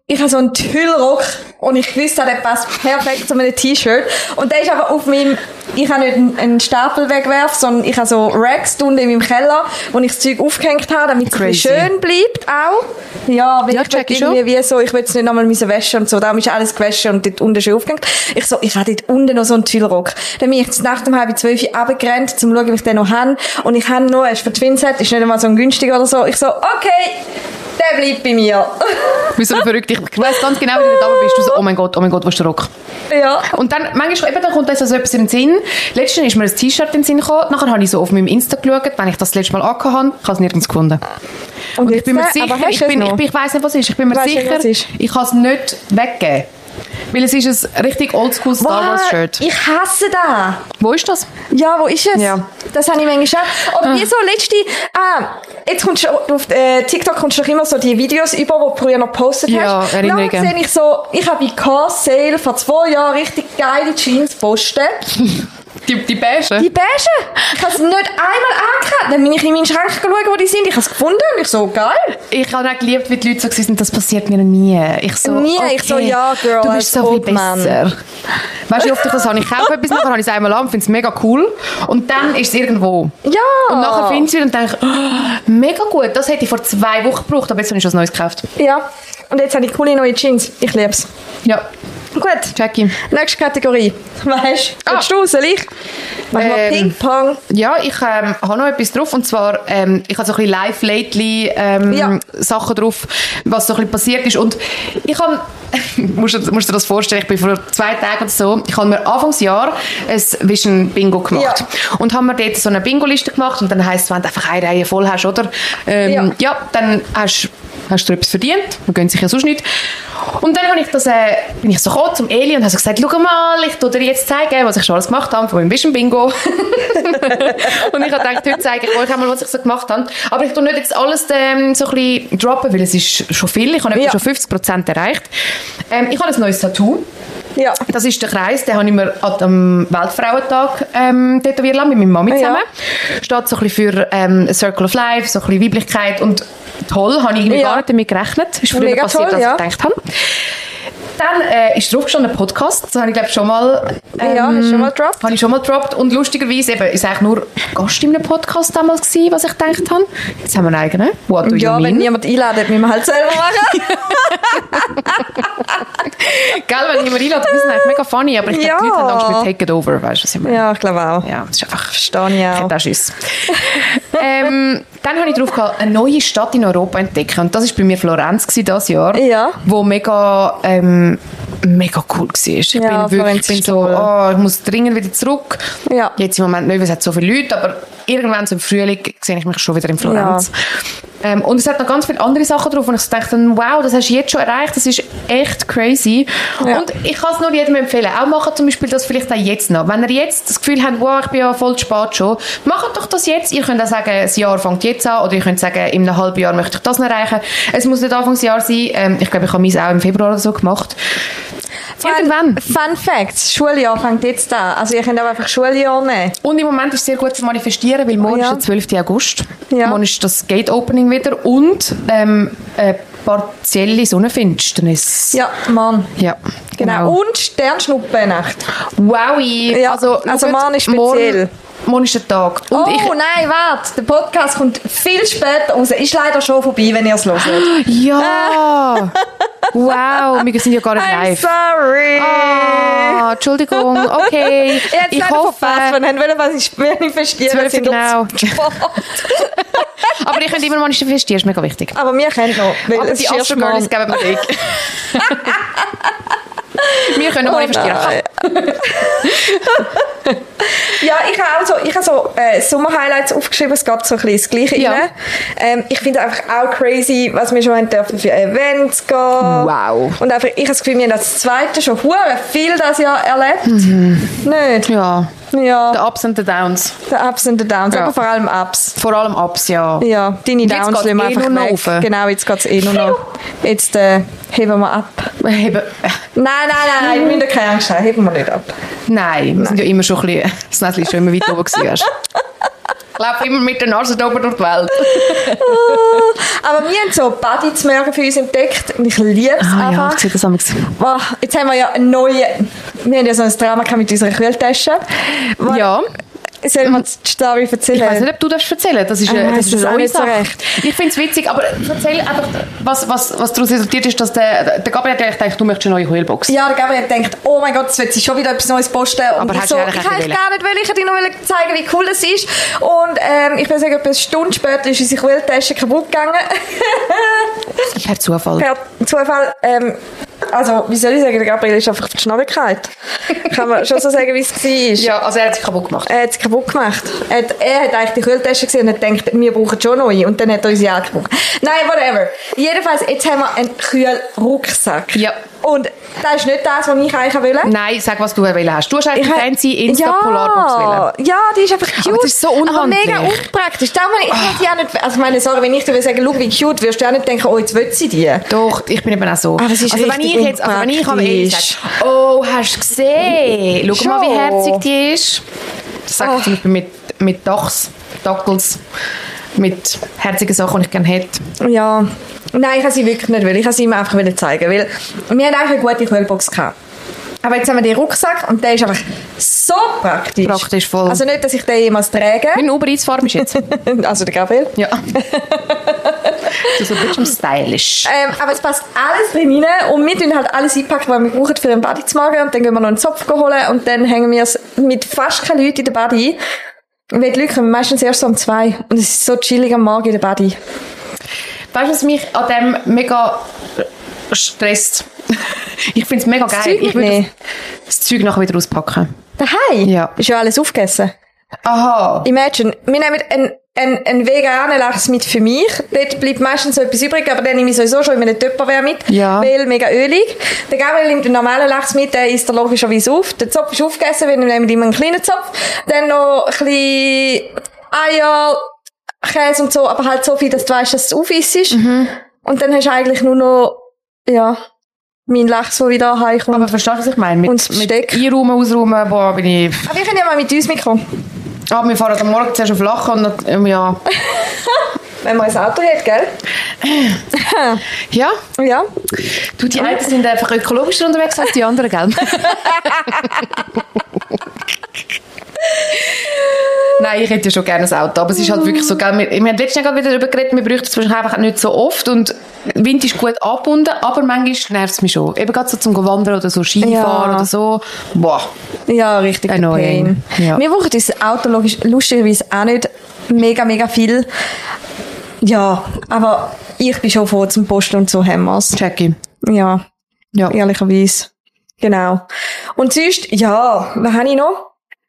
Speaker 2: ich habe so einen Tüllrock und ich wusste, der passt perfekt zu meinem T-Shirt. Und der ist aber auf meinem, ich habe nicht einen, einen Stapel wegwerfen, sondern ich habe so Racks unten in meinem Keller, wo ich das Zeug aufgehängt habe, damit es ein bisschen schön bleibt auch. Ja, weil
Speaker 1: ja,
Speaker 2: ich will irgendwie wie so, ich will es nicht nochmal waschen und so, darum ist alles gewaschen und dort unten schön aufgehängt. Ich so, ich habe dort unten noch so einen Tüllrock. Dann bin ich jetzt nach dem halb zwölf runtergerannt, um zu schauen, ob ich den noch habe. Und ich habe noch, er ist für Twinset, ist nicht einmal so ein günstiger oder so. Ich so, okay, der bleibt bei mir.
Speaker 1: Bist du so verrückt? Ich weiss ganz genau, wie du da bist. Du so, oh mein Gott, oh mein Gott, wo ist der Rock?
Speaker 2: Ja.
Speaker 1: Und dann, manchmal, eben, dann kommt das also etwas in den Sinn. Letztens ist mir ein T-Shirt in den Sinn gekommen. Nachher habe ich so auf meinem Insta geschaut, wenn ich das letzte Mal angehabt habe. Ich habe es nirgends gefunden. Und, Und ich bin mir sicher, ich, bin, ich, bin, ich weiss nicht, was es ist. Ich bin mir weißt sicher, nicht, ich kann es nicht weggeben. Weil es ist ein richtig oldschool Star Wars Shirt.
Speaker 2: Ich hasse das.
Speaker 1: Wo ist das?
Speaker 2: Ja, wo ist es?
Speaker 1: Ja.
Speaker 2: Das habe ich manchmal auch. Oder wie so letzte, ah, jetzt kommst du auf äh, TikTok kommst du doch immer so die Videos über, die du früher noch gepostet
Speaker 1: ja,
Speaker 2: hast.
Speaker 1: Erinnerungen.
Speaker 2: Dann sehe ich so, ich habe bei Car Sale vor zwei Jahren richtig geile Jeans gepostet.
Speaker 1: Die, die beige?
Speaker 2: Die beige? Ich habe es nicht einmal angehört. Dann bin ich in meinen Schrank geschaut, wo die sind. Ich habe es gefunden und ich so, geil.
Speaker 1: Ich habe auch geliebt, wie die Leute so waren, das passiert mir nie. Ich so,
Speaker 2: nie.
Speaker 1: Okay,
Speaker 2: ich so, ja, Girl,
Speaker 1: du bist so viel besser. Weißt du, wie oft ich das habe? Ich kaufe etwas, nachher habe ich es einmal an und finde es mega cool. Und dann ist es irgendwo.
Speaker 2: Ja.
Speaker 1: Und nachher finde ich es wieder und denke, oh, mega gut, das hätte ich vor zwei Wochen gebraucht, aber jetzt habe ich was Neues gekauft.
Speaker 2: Ja. Und jetzt habe ich coole neue Jeans. Ich liebe es.
Speaker 1: Ja.
Speaker 2: Gut.
Speaker 1: Jackie.
Speaker 2: Nächste Kategorie. Weißt du? Ah. Du, soll ich? Machen wir ähm, Ping-Pong.
Speaker 1: Ja, ich ähm, habe noch etwas drauf. Und zwar, ähm, ich habe so ein bisschen Live-Lately ähm, ja. Sachen drauf, was so ein bisschen passiert ist. Und ich habe, musst du musst dir das vorstellen, ich bin vor zwei Tagen oder so, ich habe mir Anfangsjahr ein Vision-Bingo gemacht. Ja. Und haben mir dort so eine Bingo-Liste gemacht. Und dann heisst es, wenn du einfach eine Reihe voll hast, oder? Ähm, ja. ja, dann hast hast du etwas verdient. Man gönnt sich ja sonst nicht. Und dann habe ich das, äh, bin ich so gekommen zum Eli und habe so gesagt, schau mal, ich tue dir jetzt zeigen, was ich schon alles gemacht habe von meinem Vision Bingo. Und ich habe gedacht, heute zeige ich euch einmal, was ich so gemacht habe. Aber ich tue nicht jetzt alles ähm, so ein bisschen droppen, weil es ist schon viel. Ich habe ja. schon fünfzig Prozent erreicht. Ähm, ich habe ein neues Tattoo. Ja. Das ist der Kreis, den habe ich mir am Weltfrauentag ähm, tätowieren lassen, mit meiner Mami zusammen. Ja. Steht so ein bisschen für ähm, Circle of Life, so ein bisschen Weiblichkeit und toll, habe ich irgendwie ja. gar nicht damit gerechnet. Ist früher passiert, toll, als ja. ich gedacht habe. Dann äh, ist drauf gestanden ein Podcast, das habe ich glaube schon mal ähm,
Speaker 2: ja, hast du schon mal gedroppt?
Speaker 1: Habe ich schon mal gedroppt und lustigerweise eben, ist eigentlich nur Gast in einem Podcast damals gewesen, was ich gedacht habe. Jetzt haben wir einen eigenen. What do you
Speaker 2: ja,
Speaker 1: mean?
Speaker 2: wenn niemand einladet, müssen wir halt selber machen.
Speaker 1: Gell, wenn niemand einladet, wir sind eigentlich mega funny, aber ich glaube, ja. die Leute haben Angst mit Take It Over, weißt du, was ich meine?
Speaker 2: Ja, ich glaube auch.
Speaker 1: Ja, das ist einfach...
Speaker 2: Verstehe ich auch.
Speaker 1: Ich hätte auch Schiss. ähm, dann habe ich drauf gehabt, eine neue Stadt in Europa entdecken. Und das war bei mir Florenz dieses Jahr,
Speaker 2: ja.
Speaker 1: wo mega, ähm, mega cool war. Ich
Speaker 2: ja,
Speaker 1: bin wirklich ich bin so, oh, ich muss dringend wieder zurück. Ja. Jetzt im Moment nicht, weil es hat so viele Leute, aber irgendwann so im Frühling sehe ich mich schon wieder in Florenz. Ja. Ähm, und es hat noch ganz viele andere Sachen drauf und ich dachte, wow, das hast du jetzt schon erreicht, das ist echt crazy. Ja. Und ich kann es nur jedem empfehlen. Auch machen zum Beispiel das vielleicht auch jetzt noch. Wenn ihr jetzt das Gefühl habt, wow, ich bin ja voll zu spät schon, macht doch das jetzt. Ihr könnt auch sagen, das Jahr fängt jetzt an oder ihr könnt sagen, in einem halben Jahr möchte ich das noch erreichen. Es muss nicht Anfangsjahr sein. Ähm, ich glaube, ich habe meins auch im Februar oder so gemacht. Irgendwann.
Speaker 2: Fun Facts. Schuljahr fängt jetzt an. Also ihr könnt auch einfach Schuljahr nehmen.
Speaker 1: Und im Moment ist es sehr gut zu manifestieren, weil morgen ja. ist der zwölften August. Ja. Morgen ist das Gate Opening wieder und ähm, eine partielle Sonnenfinsternis.
Speaker 2: Ja, Mann.
Speaker 1: Ja,
Speaker 2: genau. genau. Und Sternschnuppennacht.
Speaker 1: Wow.
Speaker 2: Ja. Also, also Mann ist speziell.
Speaker 1: Morgen Morgen ist der Tag. Und
Speaker 2: oh
Speaker 1: ich,
Speaker 2: nein, warte. Der Podcast kommt viel später raus. Ist leider schon vorbei, wenn ihr es hört.
Speaker 1: Ja. Wow, wir sind ja gar nicht live.
Speaker 2: I'm sorry.
Speaker 1: Ah, Entschuldigung. Okay.
Speaker 2: Ich, ich hoffe... Verpasst, wenn ihr was ich manifestieren.
Speaker 1: zwölf genau. Aber ihr könnt immer manifestieren, ist mega wichtig.
Speaker 2: Aber wir können noch. Weil
Speaker 1: Aber
Speaker 2: es
Speaker 1: die Astro-Girls geben wir nicht. Wir können
Speaker 2: oh
Speaker 1: manifestieren.
Speaker 2: Ja, ich habe auch so, ich habe so äh, Sommer-Highlights aufgeschrieben, es geht so ein bisschen das Gleiche
Speaker 1: ja.
Speaker 2: rein. Ähm, ich finde einfach auch crazy, was wir schon haben dürfen für Events gehen.
Speaker 1: Wow.
Speaker 2: Und einfach, ich habe das Gefühl, wir haben das Zweite schon verdammt viel das Jahr erlebt. Mhm. Nicht?
Speaker 1: Ja.
Speaker 2: Ja.
Speaker 1: The Ups and the Downs.
Speaker 2: The Ups and the Downs, ja. Aber vor allem Ups.
Speaker 1: Vor allem Ups, ja.
Speaker 2: Ja, deine Downs lassen wir
Speaker 1: eh
Speaker 2: einfach weg. Rauf. Genau, jetzt geht es eh nur noch. Jetzt äh, heben wir ab.
Speaker 1: Heben.
Speaker 2: Nein, nein, nein, wir müssen keine Angst haben, heben wir nicht ab.
Speaker 1: Nein, wir nein. sind ja immer schon ein bisschen, das Näschen ist schon immer weit oben gewesen. Ich laufe immer mit der Nase oben durch die Welt.
Speaker 2: Aber wir haben so Body-Zmörger für uns entdeckt und ich liebe es
Speaker 1: Ah, ja,
Speaker 2: einfach.
Speaker 1: ich sehe das am
Speaker 2: Wow, jetzt haben wir ja eine neue... Wir haben ja so ein Drama gehabt mit unserer Kühltasche.
Speaker 1: Ja.
Speaker 2: Sollen wir die Story erzählen?
Speaker 1: Ich weiss nicht, ob du das erzählen das ist,
Speaker 2: Ah,
Speaker 1: äh, das ist
Speaker 2: das
Speaker 1: eine
Speaker 2: auch nicht so
Speaker 1: Sache.
Speaker 2: recht.
Speaker 1: Ich finde es witzig, aber erzähl einfach, was, was, was daraus resultiert ist, dass der, der Gabriel hat eigentlich gedacht, du möchtest eine neue Heulbox.
Speaker 2: Ja, der Gabriel denkt, oh mein Gott, jetzt wird sie schon wieder etwas Neues posten. Und
Speaker 1: Aber
Speaker 2: ich
Speaker 1: hast
Speaker 2: so,
Speaker 1: du
Speaker 2: ich
Speaker 1: eigentlich
Speaker 2: kann
Speaker 1: auch
Speaker 2: eigentlich
Speaker 1: nicht
Speaker 2: gar nicht, weil ich dir noch zeigen, wie cool es ist. Und ähm, ich würde sagen, etwa eine Stunde später ist unsere Quelltasche kaputt gegangen.
Speaker 1: Per Zufall.
Speaker 2: Per Zufall. Ähm, also, wie soll ich sagen, der Gabriel ist einfach auf die Schnelligkeit. Kann man schon so sagen, wie es war.
Speaker 1: Ja, also er hat sich kaputt gemacht.
Speaker 2: Er hat es kaputt gemacht. Er hat, er hat eigentlich die Kühltasche gesehen und hat gedacht, wir brauchen schon neue. Und dann hat er unsere auch gebraucht. Nein, whatever. Jedenfalls, jetzt haben wir einen Kühlrucksack.
Speaker 1: Ja.
Speaker 2: Und das ist nicht das, was ich eigentlich will.
Speaker 1: Nein, sag, was du wollen hast. Du hast eigentlich
Speaker 2: Ich
Speaker 1: eine
Speaker 2: ha-
Speaker 1: fancy Insta-Polarbox wollen.
Speaker 2: Ja, die ist einfach cute.
Speaker 1: Aber das ist so unhandlich.
Speaker 2: Aber mega unpraktisch. Da ich hätte ja auch nicht, also ich meine, sorry, wenn ich dir will sagen, schau, wie cute, wirst du auch nicht denken, oh, jetzt will sie die.
Speaker 1: Doch, ich bin eben auch so.
Speaker 2: Aber es ist
Speaker 1: also wenn
Speaker 2: richtig
Speaker 1: ich jetzt, also wenn ich am Ende
Speaker 2: unpraktisch.
Speaker 1: sage, oh, hast du gesehen? Schau mal, wie
Speaker 2: Schon.
Speaker 1: herzig die ist. Das sage ich
Speaker 2: Oh.
Speaker 1: zum Beispiel mit, mit Dachs, Dackels, mit herzigen Sachen, die ich gerne hätte.
Speaker 2: Ja. Nein, ich habe sie wirklich nicht will. Ich habe sie ihm einfach wollen zeigen, weil wir haben eigentlich eine gute Kühlbox gehabt. Aber jetzt haben wir den Rucksack und der ist einfach so praktisch.
Speaker 1: Praktisch voll.
Speaker 2: Also nicht, dass ich den jemals trage.
Speaker 1: Wie ein Uber Eats Farbe ist jetzt.
Speaker 2: Also der Gabriel.
Speaker 1: Ja. Das ist ein bisschen stylish.
Speaker 2: Ähm, aber es passt alles drin rein und wir tun halt alles einpacken, was wir brauchen für den Body zu machen und dann gehen wir noch einen Zopf holen und dann hängen wir es mit fast keinen Leuten in der Body. Weil die Leute kommen meistens erst so um zwei und es ist so chillig am Morgen in der Body.
Speaker 1: Weißt du, was mich an dem mega stresst? Ich finde es mega geil.
Speaker 2: Zeug
Speaker 1: Ich würde
Speaker 2: mitnehmen?
Speaker 1: das, das Zeug nachher wieder auspacken.
Speaker 2: Daheim?
Speaker 1: Ja.
Speaker 2: Ist ja alles aufgegessen.
Speaker 1: Aha.
Speaker 2: Imagine, wir nehmen einen, einen, einen veganen Lachs mit für mich. Dort bleibt meistens so etwas übrig, aber dann nehme ich sowieso schon in einem Tupperware mit.
Speaker 1: Ja.
Speaker 2: Weil mega ölig. Der Gabriel nimmt den normalen Lachs mit, der isst er logischerweise auf. Der Zopf ist aufgegessen, wir nehmen immer einen kleinen Zopf. Dann noch ein bisschen Eier, Käse und so, aber halt so viel, dass du weißt, dass es auf ist. Mhm. Und dann hast du eigentlich nur noch, ja, mein Lachs, der wieder heimkommt.
Speaker 1: Aber verstehst du, was ich meine? Mit,
Speaker 2: Und das
Speaker 1: mit
Speaker 2: Besteck.
Speaker 1: Einräumen, Ausräumen, boah, bin ich...
Speaker 2: Aber wir können ja mal mit uns mitkommen.
Speaker 1: Ah, wir fahren am Morgen zuerst auf Lachen und dann, ähm, ja...
Speaker 2: Wenn man ein Auto hat, gell?
Speaker 1: Ja,
Speaker 2: Ja.
Speaker 1: du, die einen sind einfach ökologischer unterwegs als die anderen, gell? Nein, ich hätte ja schon gerne ein Auto, aber es ist halt wirklich so, gell, wir, wir haben letztens gerade wieder darüber geredet, wir bräuchten es wahrscheinlich einfach nicht so oft und Wind ist gut angebunden, aber manchmal nervt es mich schon. Eben gerade so zum Wandern oder so Skifahren
Speaker 2: Ja.
Speaker 1: oder so. Boah.
Speaker 2: Ja, richtig. der
Speaker 1: Annoying.
Speaker 2: Pain.
Speaker 1: Ja.
Speaker 2: Wir brauchen unser Auto logisch, lustigerweise auch nicht mega, mega viel. Ja, aber ich bin schon froh zum Posten und so haben wir's.
Speaker 1: Jackie.
Speaker 2: Ja,
Speaker 1: Ja.
Speaker 2: ehrlicherweise. Genau. Und sonst, ja, was habe ich noch?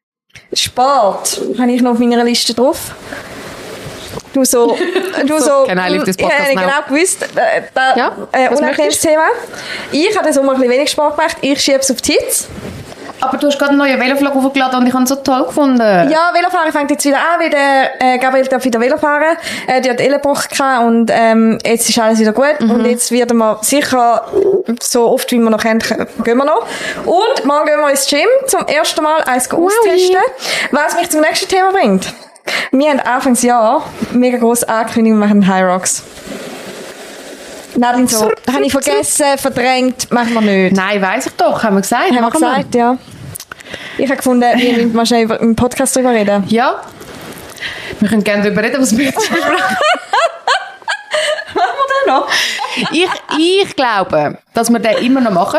Speaker 2: Sport habe ich noch auf meiner Liste drauf. Du so, du so,
Speaker 1: Can I leave this
Speaker 2: ich habe
Speaker 1: podcast
Speaker 2: nicht
Speaker 1: now?
Speaker 2: genau gewusst, äh, da,
Speaker 1: Ja,
Speaker 2: äh,
Speaker 1: was
Speaker 2: unangenehmes
Speaker 1: möchtest du?
Speaker 2: Thema. Ich habe den Sommer ein bisschen wenig Sport gemacht, ich schiebe es auf die Hitze.
Speaker 1: Aber du hast gerade einen neuen Veloflug hochgeladen und ich habe ihn so toll gefunden.
Speaker 2: Ja, Velofahren fängt jetzt wieder an, weil der äh, Gabriel darf wieder Velofahren. Äh, die hat Ellenbruch gehabt und ähm, jetzt ist alles wieder gut.
Speaker 1: Mhm.
Speaker 2: Und jetzt werden wir sicher so oft, wie wir noch können, gehen wir noch. Und morgen gehen wir ins Gym zum ersten Mal eins austesten. Was mich zum nächsten Thema bringt. Wir haben Anfangsjahr mega gross angekündigt, wir machen High Rocks. Nadine so, habe ich vergessen, verdrängt, machen wir nicht.
Speaker 1: Nein, weiss ich doch, haben wir gesagt.
Speaker 2: Haben wir
Speaker 1: Machen wir.
Speaker 2: gesagt, ja. Ich habe gefunden, wir müssen mal schnell über- im Podcast drüber reden.
Speaker 1: Ja. Wir können gerne darüber reden, was wir jetzt besprechen.
Speaker 2: Machen wir den noch?
Speaker 1: ich, ich glaube, dass wir den immer noch machen.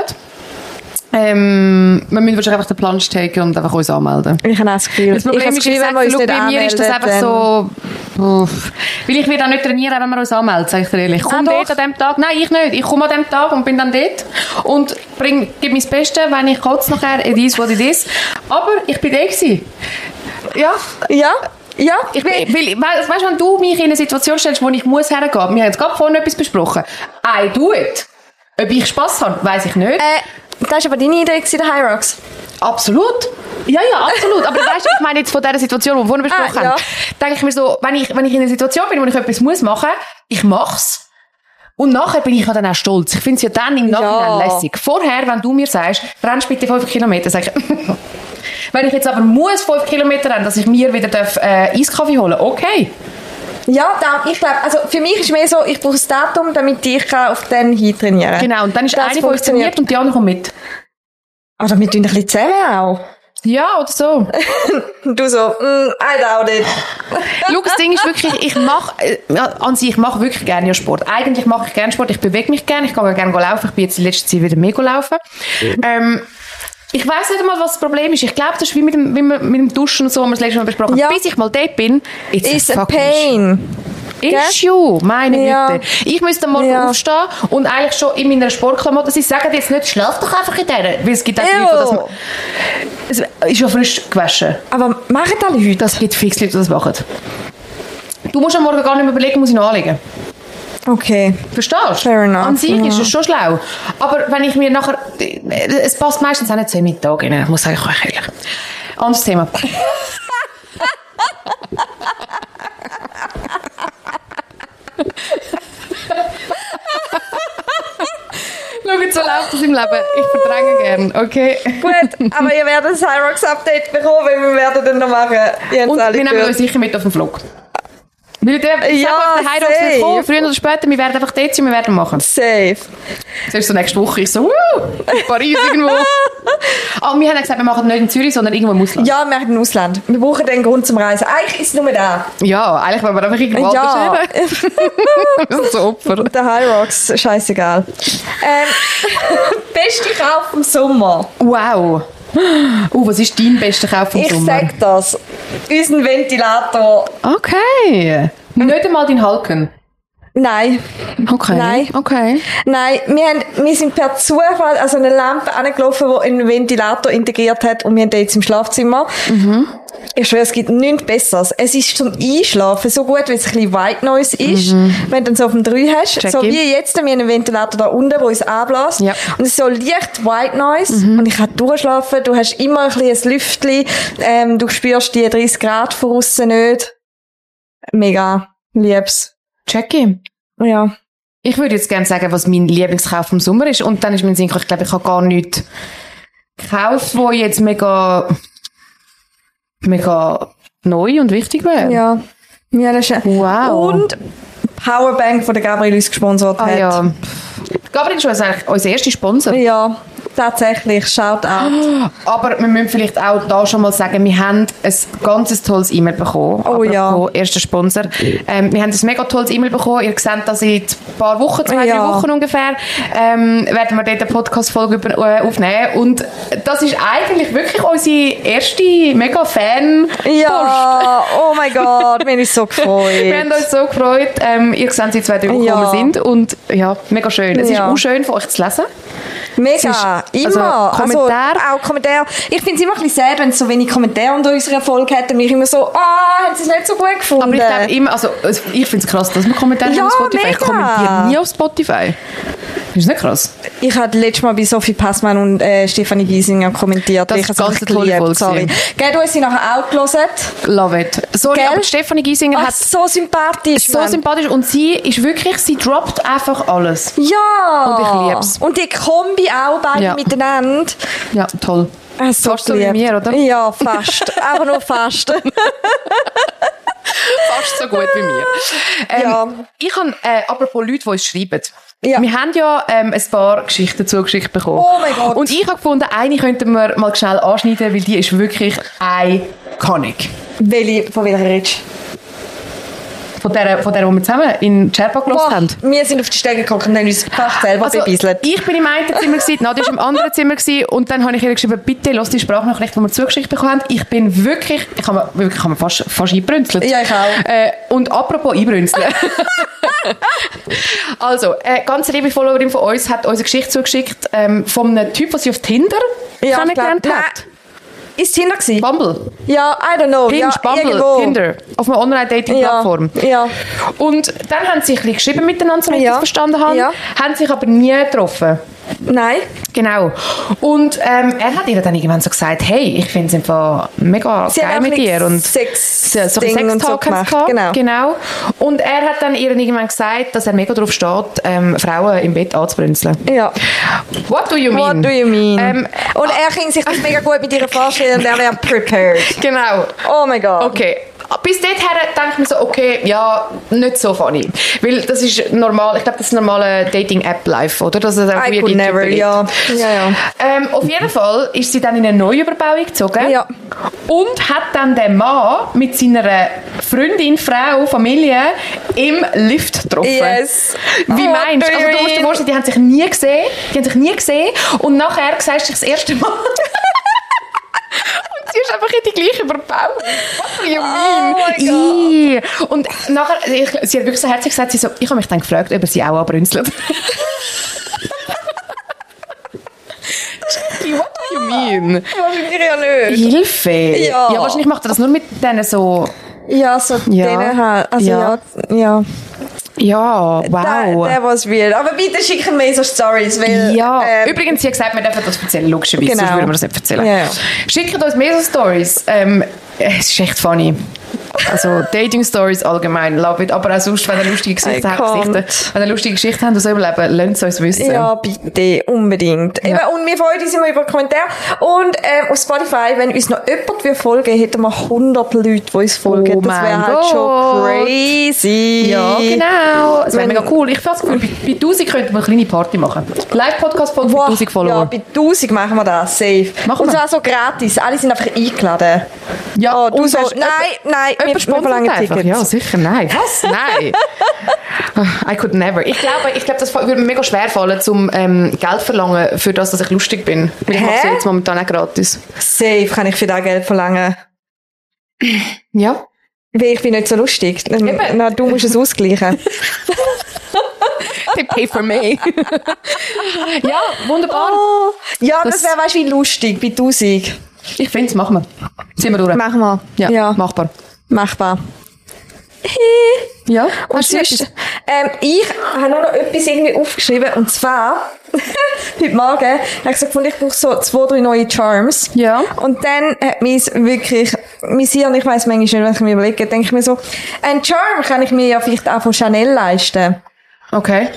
Speaker 1: Ähm, wir müssen wahrscheinlich einfach den Plunge taken und einfach uns anmelden.
Speaker 2: Ich habe auch das Gefühl.
Speaker 1: Das Problem
Speaker 2: ich habe
Speaker 1: ist,
Speaker 2: das Gefühl,
Speaker 1: ich
Speaker 2: wenn wir
Speaker 1: sage,
Speaker 2: uns
Speaker 1: schau,
Speaker 2: nicht
Speaker 1: bei mir ist das
Speaker 2: anmelden,
Speaker 1: einfach so... Uff. Weil ich will auch nicht trainieren, wenn wir uns anmelden, sage ich dir ehrlich. Ich komme
Speaker 2: Ah,
Speaker 1: dort
Speaker 2: doch.
Speaker 1: an dem Tag... Nein, ich nicht. Ich komme an dem Tag und bin dann dort und bring, gebe mein Bestes, wenn ich kotze nachher, it is what it is. Aber ich bin da gewesen. Ja,
Speaker 2: Ja, ja.
Speaker 1: ich bin, weil, weißt, weißt, wenn du mich in eine Situation stellst, wo ich muss hergehen, wir haben jetzt gerade vorhin etwas besprochen. I do it. Ob ich Spass habe, weiss ich nicht.
Speaker 2: Äh, das war aber deine Idee in den High Rocks.
Speaker 1: Absolut. Ja, ja, absolut. Aber weißt du, ich meine jetzt von dieser Situation, die wir vorhin besprochen
Speaker 2: Ah, ja.
Speaker 1: haben, denke ich mir so, wenn ich, wenn ich in einer Situation bin, wo ich etwas muss machen, ich mach's. Und nachher bin ich ja dann auch stolz. Ich finde es ja dann im Nachhinein
Speaker 2: Ja.
Speaker 1: lässig. Vorher, wenn du mir sagst, rennst bitte fünf Kilometer, sage ich, Wenn ich jetzt aber muss fünf Kilometer rennen, dass ich mir wieder darf, äh, Eiskaffee holen, okay.
Speaker 2: Ja, da, ich glaube, also für mich ist mehr so, ich brauche das Datum, damit ich auf den hin trainieren kann.
Speaker 1: Genau, und dann ist das eine von uns trainiert und die andere kommt mit.
Speaker 2: Also wir tun ein bisschen zusammen auch.
Speaker 1: Ja, oder so.
Speaker 2: Du so, mm, I doubt it.
Speaker 1: Schau, das Ding ist wirklich, ich mache, äh, an sich, ich mache wirklich gerne Sport. Eigentlich mache ich gerne Sport, ich bewege mich gerne, ich gehe gerne laufen, ich bin jetzt in letzter Zeit wieder mega laufen. Mhm. Ähm, ich weiss nicht einmal, was das Problem ist. Ich glaube, das ist wie mit dem, wie mit dem Duschen und so, haben wir das letzte Mal besprochen. Ja. Bis ich mal dort bin,
Speaker 2: it's a pain.
Speaker 1: Issue, meine
Speaker 2: ja.
Speaker 1: Güte. Ich müsste morgen ja. aufstehen und eigentlich schon in meiner Sportklamotte, sie sagen jetzt nicht, schlaf doch einfach in der, weil es gibt auch Leute, dass man, es ist ja frisch gewaschen.
Speaker 2: Aber machen das Leute?
Speaker 1: Das gibt fix Leute, die das machen. Du musst am Morgen gar nicht mehr überlegen, muss ich noch anlegen.
Speaker 2: Okay.
Speaker 1: Verstehst du?
Speaker 2: Fair enough.
Speaker 1: An sich
Speaker 2: ja.
Speaker 1: ist es schon schlau. Aber wenn ich mir nachher, es passt meistens auch nicht zu Mittag rein, ich muss sagen, ich ehrlich. Anderes Thema. Schau, jetzt so läuft es im Leben. Ich verdränge gern, okay?
Speaker 2: Gut, aber ihr werdet das Hyrox-Update bekommen, weil wir werden dann noch machen.
Speaker 1: Und wir nehmen euch sicher mit auf den Vlog. Weil der,
Speaker 2: ja,
Speaker 1: der Hyrox wird kommen, früher oder später, wir werden einfach dort sein, wir werden machen.
Speaker 2: Safe.
Speaker 1: Zuerst so nächste Woche, ich so, wuh, Paris irgendwo. Aber wir haben gesagt, wir machen nicht in Zürich, sondern irgendwo im Ausland.
Speaker 2: Ja, wir machen im Ausland. Wir brauchen den Grund zum Reisen. Eigentlich ist es nur da.
Speaker 1: Ja, eigentlich wollen wir einfach irgendwo
Speaker 2: ja.
Speaker 1: Das ist so Opfer.
Speaker 2: Der Hyrox, scheißegal. Ähm, beste Kauf vom Sommer.
Speaker 1: Wow. Uh, was ist dein bester Kauf vom
Speaker 2: ich
Speaker 1: Sommer?
Speaker 2: Ich sag das. Unseren Ventilator.
Speaker 1: Okay. Nicht einmal dein Halken?
Speaker 2: Nein.
Speaker 1: Okay.
Speaker 2: Nein.
Speaker 1: Okay.
Speaker 2: Nein, wir, haben, wir sind per Zufall also eine Lampe angelaufen, die einen Ventilator integriert hat und wir haben den jetzt im Schlafzimmer. Mhm. Ich schwöre, es gibt nichts Besseres. Es ist zum Einschlafen so gut, weil es ein bisschen White Noise ist, mhm. wenn du dann so auf dem drei hast. Check so in. Wie jetzt, wir haben einen Ventilator da unten, der uns anbläst. Ja. Und es ist so leicht White Noise mhm. und ich kann durchschlafen. Du hast immer ein bisschen ein Lüftchen. Ähm, du spürst die dreißig Grad von aussen nicht. Mega. Lieb's.
Speaker 1: Jackie.
Speaker 2: Ja.
Speaker 1: Ich würde jetzt gerne sagen, was mein Lieblingskauf vom Sommer ist. Und dann ist mein Sinn, ich glaube, ich habe gar nichts gekauft, wo jetzt mega, mega neu und wichtig wäre.
Speaker 2: Ja. Ja, das ist
Speaker 1: wow.
Speaker 2: Und Powerbank von der Gabriel uns gesponsert
Speaker 1: ah,
Speaker 2: hat.
Speaker 1: Ja. Gabriel ist eigentlich unser erster Sponsor.
Speaker 2: Ja. Tatsächlich, shout out.
Speaker 1: Aber wir müssen vielleicht auch da schon mal sagen, wir haben ein ganz tolles E-Mail bekommen.
Speaker 2: Oh ja.
Speaker 1: Erster Sponsor. Ähm, wir haben ein mega tolles E-Mail bekommen. Ihr seht das in ein paar Wochen, zwei,
Speaker 2: ja.
Speaker 1: drei Wochen ungefähr, ähm, werden wir dort eine Podcast-Folge äh, aufnehmen. Und das ist eigentlich wirklich unsere erste mega Fan-Post.
Speaker 2: Ja, oh mein Gott, wir haben uns so gefreut.
Speaker 1: Wir haben uns so gefreut. Ähm, ihr seht seit zwei, drei Wochen,
Speaker 2: ja.
Speaker 1: wo wir sind. Und ja, mega schön. Es
Speaker 2: ja.
Speaker 1: ist auch schön von euch zu lesen.
Speaker 2: Mega,
Speaker 1: ist,
Speaker 2: immer.
Speaker 1: Also, Kommentar.
Speaker 2: Also, auch Kommentare. Ich finde es immer ein bisschen sad, wenn es so wenig Kommentare unter unserer Folge hat und ich immer so, ah, oh, haben sie es nicht so gut gefunden.
Speaker 1: Aber ich glaube immer, also ich finde es krass, dass man Kommentare
Speaker 2: ja,
Speaker 1: auf Spotify.
Speaker 2: mega.
Speaker 1: Ich kommentiere nie auf Spotify. Das ist nicht krass.
Speaker 2: Ich habe letztes Mal bei Sophie Passmann und äh, Stefanie Giesinger kommentiert.
Speaker 1: Das
Speaker 2: ich
Speaker 1: ist ganz toll.
Speaker 2: Sorry. Gell, du hast sie nachher auch gelesen.
Speaker 1: Love it. Sorry,
Speaker 2: Gell?
Speaker 1: aber Stefanie Giesinger
Speaker 2: Ach,
Speaker 1: hat...
Speaker 2: so sympathisch.
Speaker 1: So
Speaker 2: Mann.
Speaker 1: sympathisch. Und sie ist wirklich, sie droppt einfach alles.
Speaker 2: Ja.
Speaker 1: Und ich lieb's.
Speaker 2: Und die Kombi auch, beide ja. miteinander.
Speaker 1: Ja, toll.
Speaker 2: Äh, so
Speaker 1: fast so wie mir, oder?
Speaker 2: Ja, fast. Aber nur fast.
Speaker 1: Fast so gut wie mir. Ähm,
Speaker 2: ja.
Speaker 1: Ich habe, äh, apropos Leute, die uns schreiben.
Speaker 2: Ja.
Speaker 1: Wir haben ja ähm, ein paar Geschichten zugeschickt bekommen.
Speaker 2: Oh mein Gott.
Speaker 1: Und ich habe gefunden, eine könnten wir mal schnell anschneiden, weil die ist wirklich iconic.
Speaker 2: Welche, von welcher redest
Speaker 1: Von der, von der, die wir zusammen in Sherpa gehört haben.
Speaker 2: Wir sind auf die Stege gekommen und haben uns fast selber
Speaker 1: also,
Speaker 2: bebieselt.
Speaker 1: Ich bin im einen Zimmer, Nadia war im anderen Zimmer und dann habe ich ihr geschrieben, bitte lass die Sprachnachricht, die wir zugeschickt bekommen haben. Ich bin wirklich, ich habe mir, wirklich, ich habe mir fast, fast eingebrünzelt.
Speaker 2: Ja, ich auch.
Speaker 1: Äh, und apropos einbrünzeln. Also, eine ganz liebe Followerin von uns hat uns eine Geschichte zugeschickt ähm, von einem Typ, den sie auf Tinder
Speaker 2: ja,
Speaker 1: kennengelernt
Speaker 2: glaub,
Speaker 1: hat.
Speaker 2: Nein. Ist es Tinder gewesen?
Speaker 1: Bumble.
Speaker 2: Ja, I don't know.
Speaker 1: Hinge,
Speaker 2: ja,
Speaker 1: Bumble,
Speaker 2: irgendwo.
Speaker 1: Tinder. Auf einer Online-Dating-Plattform.
Speaker 2: Ja, ja.
Speaker 1: Und dann haben sie ein bisschen geschrieben miteinander, so wie ich
Speaker 2: ja.
Speaker 1: das verstanden habe.
Speaker 2: Ja.
Speaker 1: Haben sich aber nie getroffen.
Speaker 2: Nein.
Speaker 1: Genau. Und ähm, er hat ihr dann irgendwann so gesagt, hey, ich finde es einfach mega
Speaker 2: Sie
Speaker 1: geil mit dir. Und
Speaker 2: Sex
Speaker 1: so, so ein
Speaker 2: Ding und so
Speaker 1: Sex-Talk
Speaker 2: gemacht.
Speaker 1: gehabt.
Speaker 2: Genau.
Speaker 1: genau. Und er hat dann ihr irgendwann gesagt, dass er mega drauf steht, ähm, Frauen im Bett anzubrünzeln.
Speaker 2: Ja.
Speaker 1: What do you mean?
Speaker 2: What do you mean?
Speaker 1: Ähm,
Speaker 2: und er kann sich das mega gut mit ihr vorstellen und er wäre prepared.
Speaker 1: Genau.
Speaker 2: Oh mein Gott.
Speaker 1: Okay. Bis dorthin denke ich mir so, okay, ja, nicht so funny. Weil das ist normal, ich glaube, das ist normale Dating-App-Life, oder? Dass es auch
Speaker 2: I
Speaker 1: weirde
Speaker 2: could never,
Speaker 1: Typen gibt.
Speaker 2: ja. ja, ja.
Speaker 1: Ähm, auf jeden Fall ist sie dann in eine Neuüberbauung gezogen
Speaker 2: Ja.
Speaker 1: und hat dann den Mann mit seiner Freundin, Frau, Familie im Lift getroffen.
Speaker 2: Yes.
Speaker 1: Wie
Speaker 2: Oh,
Speaker 1: meinst du? Also du musst dir vorstellen, die haben sich nie gesehen, die haben sich nie gesehen und nachher sagst du dich das erste Mal... Sie ist einfach in die gleiche Überbauung. What do you mean?
Speaker 2: Oh
Speaker 1: mein Gott. Und nachher, ich, sie hat wirklich so herzlich gesagt, sie so, ich habe mich dann gefragt, ob er sie auch anbrünzelt. What do you mean?
Speaker 2: Wahrscheinlich ja nicht.
Speaker 1: Hilfe.
Speaker 2: Ja.
Speaker 1: ja, wahrscheinlich macht er das nur mit denen so...
Speaker 2: Ja, so
Speaker 1: Ja.
Speaker 2: denen halt. Also ja,
Speaker 1: Ja.
Speaker 2: ja.
Speaker 1: Ja, wow.
Speaker 2: Der, der was weird. Aber bitte schicken mir so Stories, weil...
Speaker 1: Ja,
Speaker 2: ähm,
Speaker 1: übrigens, sie hat gesagt, wir dürfen das erzählen, logischerweise,
Speaker 2: Genau.
Speaker 1: sonst würden wir das nicht erzählen.
Speaker 2: Ja, ja.
Speaker 1: Schickt uns mehr so Stories. Ähm, es ist echt funny. Also Dating-Stories allgemein, love it. Aber auch sonst, wenn ihr lustige Geschichten
Speaker 2: I
Speaker 1: habt,
Speaker 2: can't.
Speaker 1: Geschichten, wenn ihr lustige Geschichten habt aus eurem Leben, lasst es uns wissen.
Speaker 2: Ja, bitte, unbedingt.
Speaker 1: Ja.
Speaker 2: Eben, und wir freuen uns immer über Kommentare. Und ähm, auf Spotify, wenn uns noch jemand will folgen, hätten wir hundert Leute, die uns folgen.
Speaker 1: Oh
Speaker 2: das wäre
Speaker 1: mein
Speaker 2: halt
Speaker 1: Gott.
Speaker 2: schon crazy.
Speaker 1: Ja, genau. Es wäre
Speaker 2: Wenn-
Speaker 1: mega cool. Ich habe das Gefühl, bei, bei tausend könnten wir eine kleine Party machen. Live-Podcast-Folge für
Speaker 2: Wow.
Speaker 1: tausend Follower.
Speaker 2: Ja, bei tausend machen wir das, safe.
Speaker 1: Machen
Speaker 2: und
Speaker 1: wir.
Speaker 2: zwar so gratis. Alle sind einfach eingeladen.
Speaker 1: Ja,
Speaker 2: Oh, du
Speaker 1: und
Speaker 2: so,
Speaker 1: hast-
Speaker 2: nein, nein, wir,
Speaker 1: Jemand
Speaker 2: wir
Speaker 1: sponsert
Speaker 2: verlangen
Speaker 1: einfach.
Speaker 2: Tickets.
Speaker 1: Ja, sicher, nein. Was? Nein. I could never. Ich glaube, ich glaube, das würde mir mega schwer fallen, zum ähm, Geld verlangen für das, dass ich lustig bin. Weil ich
Speaker 2: Hä?
Speaker 1: mache es ja jetzt momentan auch gratis.
Speaker 2: Safe kann ich für das Geld verlangen.
Speaker 1: Ja.
Speaker 2: Weil ich bin nicht so lustig.
Speaker 1: Eben.
Speaker 2: Na, du musst es ausgleichen.
Speaker 1: They pay for me. Ja, wunderbar.
Speaker 2: Oh, ja, das,
Speaker 1: Das-
Speaker 2: wäre, weißt du, wie lustig bei tausend.
Speaker 1: Ich finde es, machen wir. Ziehen wir durch.
Speaker 2: Machen wir.
Speaker 1: Ja,
Speaker 2: ja.
Speaker 1: machbar.
Speaker 2: Machbar.
Speaker 1: Ja,
Speaker 2: Und
Speaker 1: hast du
Speaker 2: sonst,
Speaker 1: etwas?
Speaker 2: ähm, ich habe noch etwas irgendwie aufgeschrieben, und zwar, heute Morgen, habe ich gesagt, ich brauche so zwei, drei neue Charms.
Speaker 1: Ja.
Speaker 2: Und dann hat mich wirklich, mein Hirn, ich weiss manchmal nicht, wenn ich mir überlege, denke ich mir so, ein Charm kann ich mir ja vielleicht auch von Chanel leisten.
Speaker 1: Okay.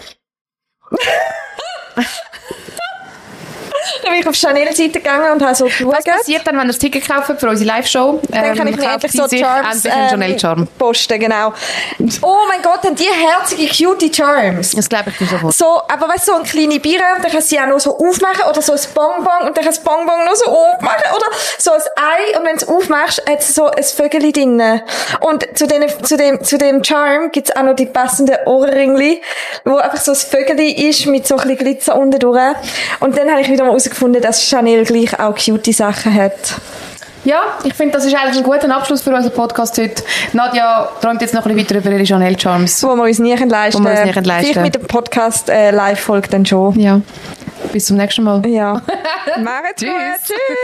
Speaker 2: Dann bin ich auf Chanel-Seite gegangen und habe so geschaut.
Speaker 1: Was passiert dann, wenn ihr das Ticket kauft für unsere Live-Show?
Speaker 2: Dann kann ich mir endlich so Charms
Speaker 1: endlich einen Chanel-Charm.
Speaker 2: ähm, posten, genau. Oh mein Gott, haben die herzige, cutie Charms.
Speaker 1: Das glaube ich dir sofort.
Speaker 2: So, aber weißt du, so eine kleine Biere, und dann kann sie auch noch so aufmachen, oder so ein Bonbon, und dann kann das Bonbon noch so aufmachen, oder so ein Ei, und wenn du es aufmachst, hat es so ein Vögel drin. Und zu, den, zu, dem, zu dem Charm gibt's auch noch die passenden Ohrringli, wo einfach so ein Vögel ist, mit so ein bisschen Glitzer unten durch. Und dann habe ich wieder mal herausgefunden, dass Chanel gleich auch cutie Sachen hat.
Speaker 1: Ja, ich finde, das ist eigentlich ein guter Abschluss für unseren Podcast heute. Nadja träumt jetzt noch ein bisschen weiter über ihre Chanel-Charms.
Speaker 2: Wo wir uns nie leisten
Speaker 1: Wo wir uns nie leisten
Speaker 2: Vielleicht mit dem Podcast äh, Live-Folge dann schon.
Speaker 1: Ja. Bis zum nächsten Mal.
Speaker 2: Ja. Macht's gut.
Speaker 1: Tschüss.
Speaker 2: Tschüss.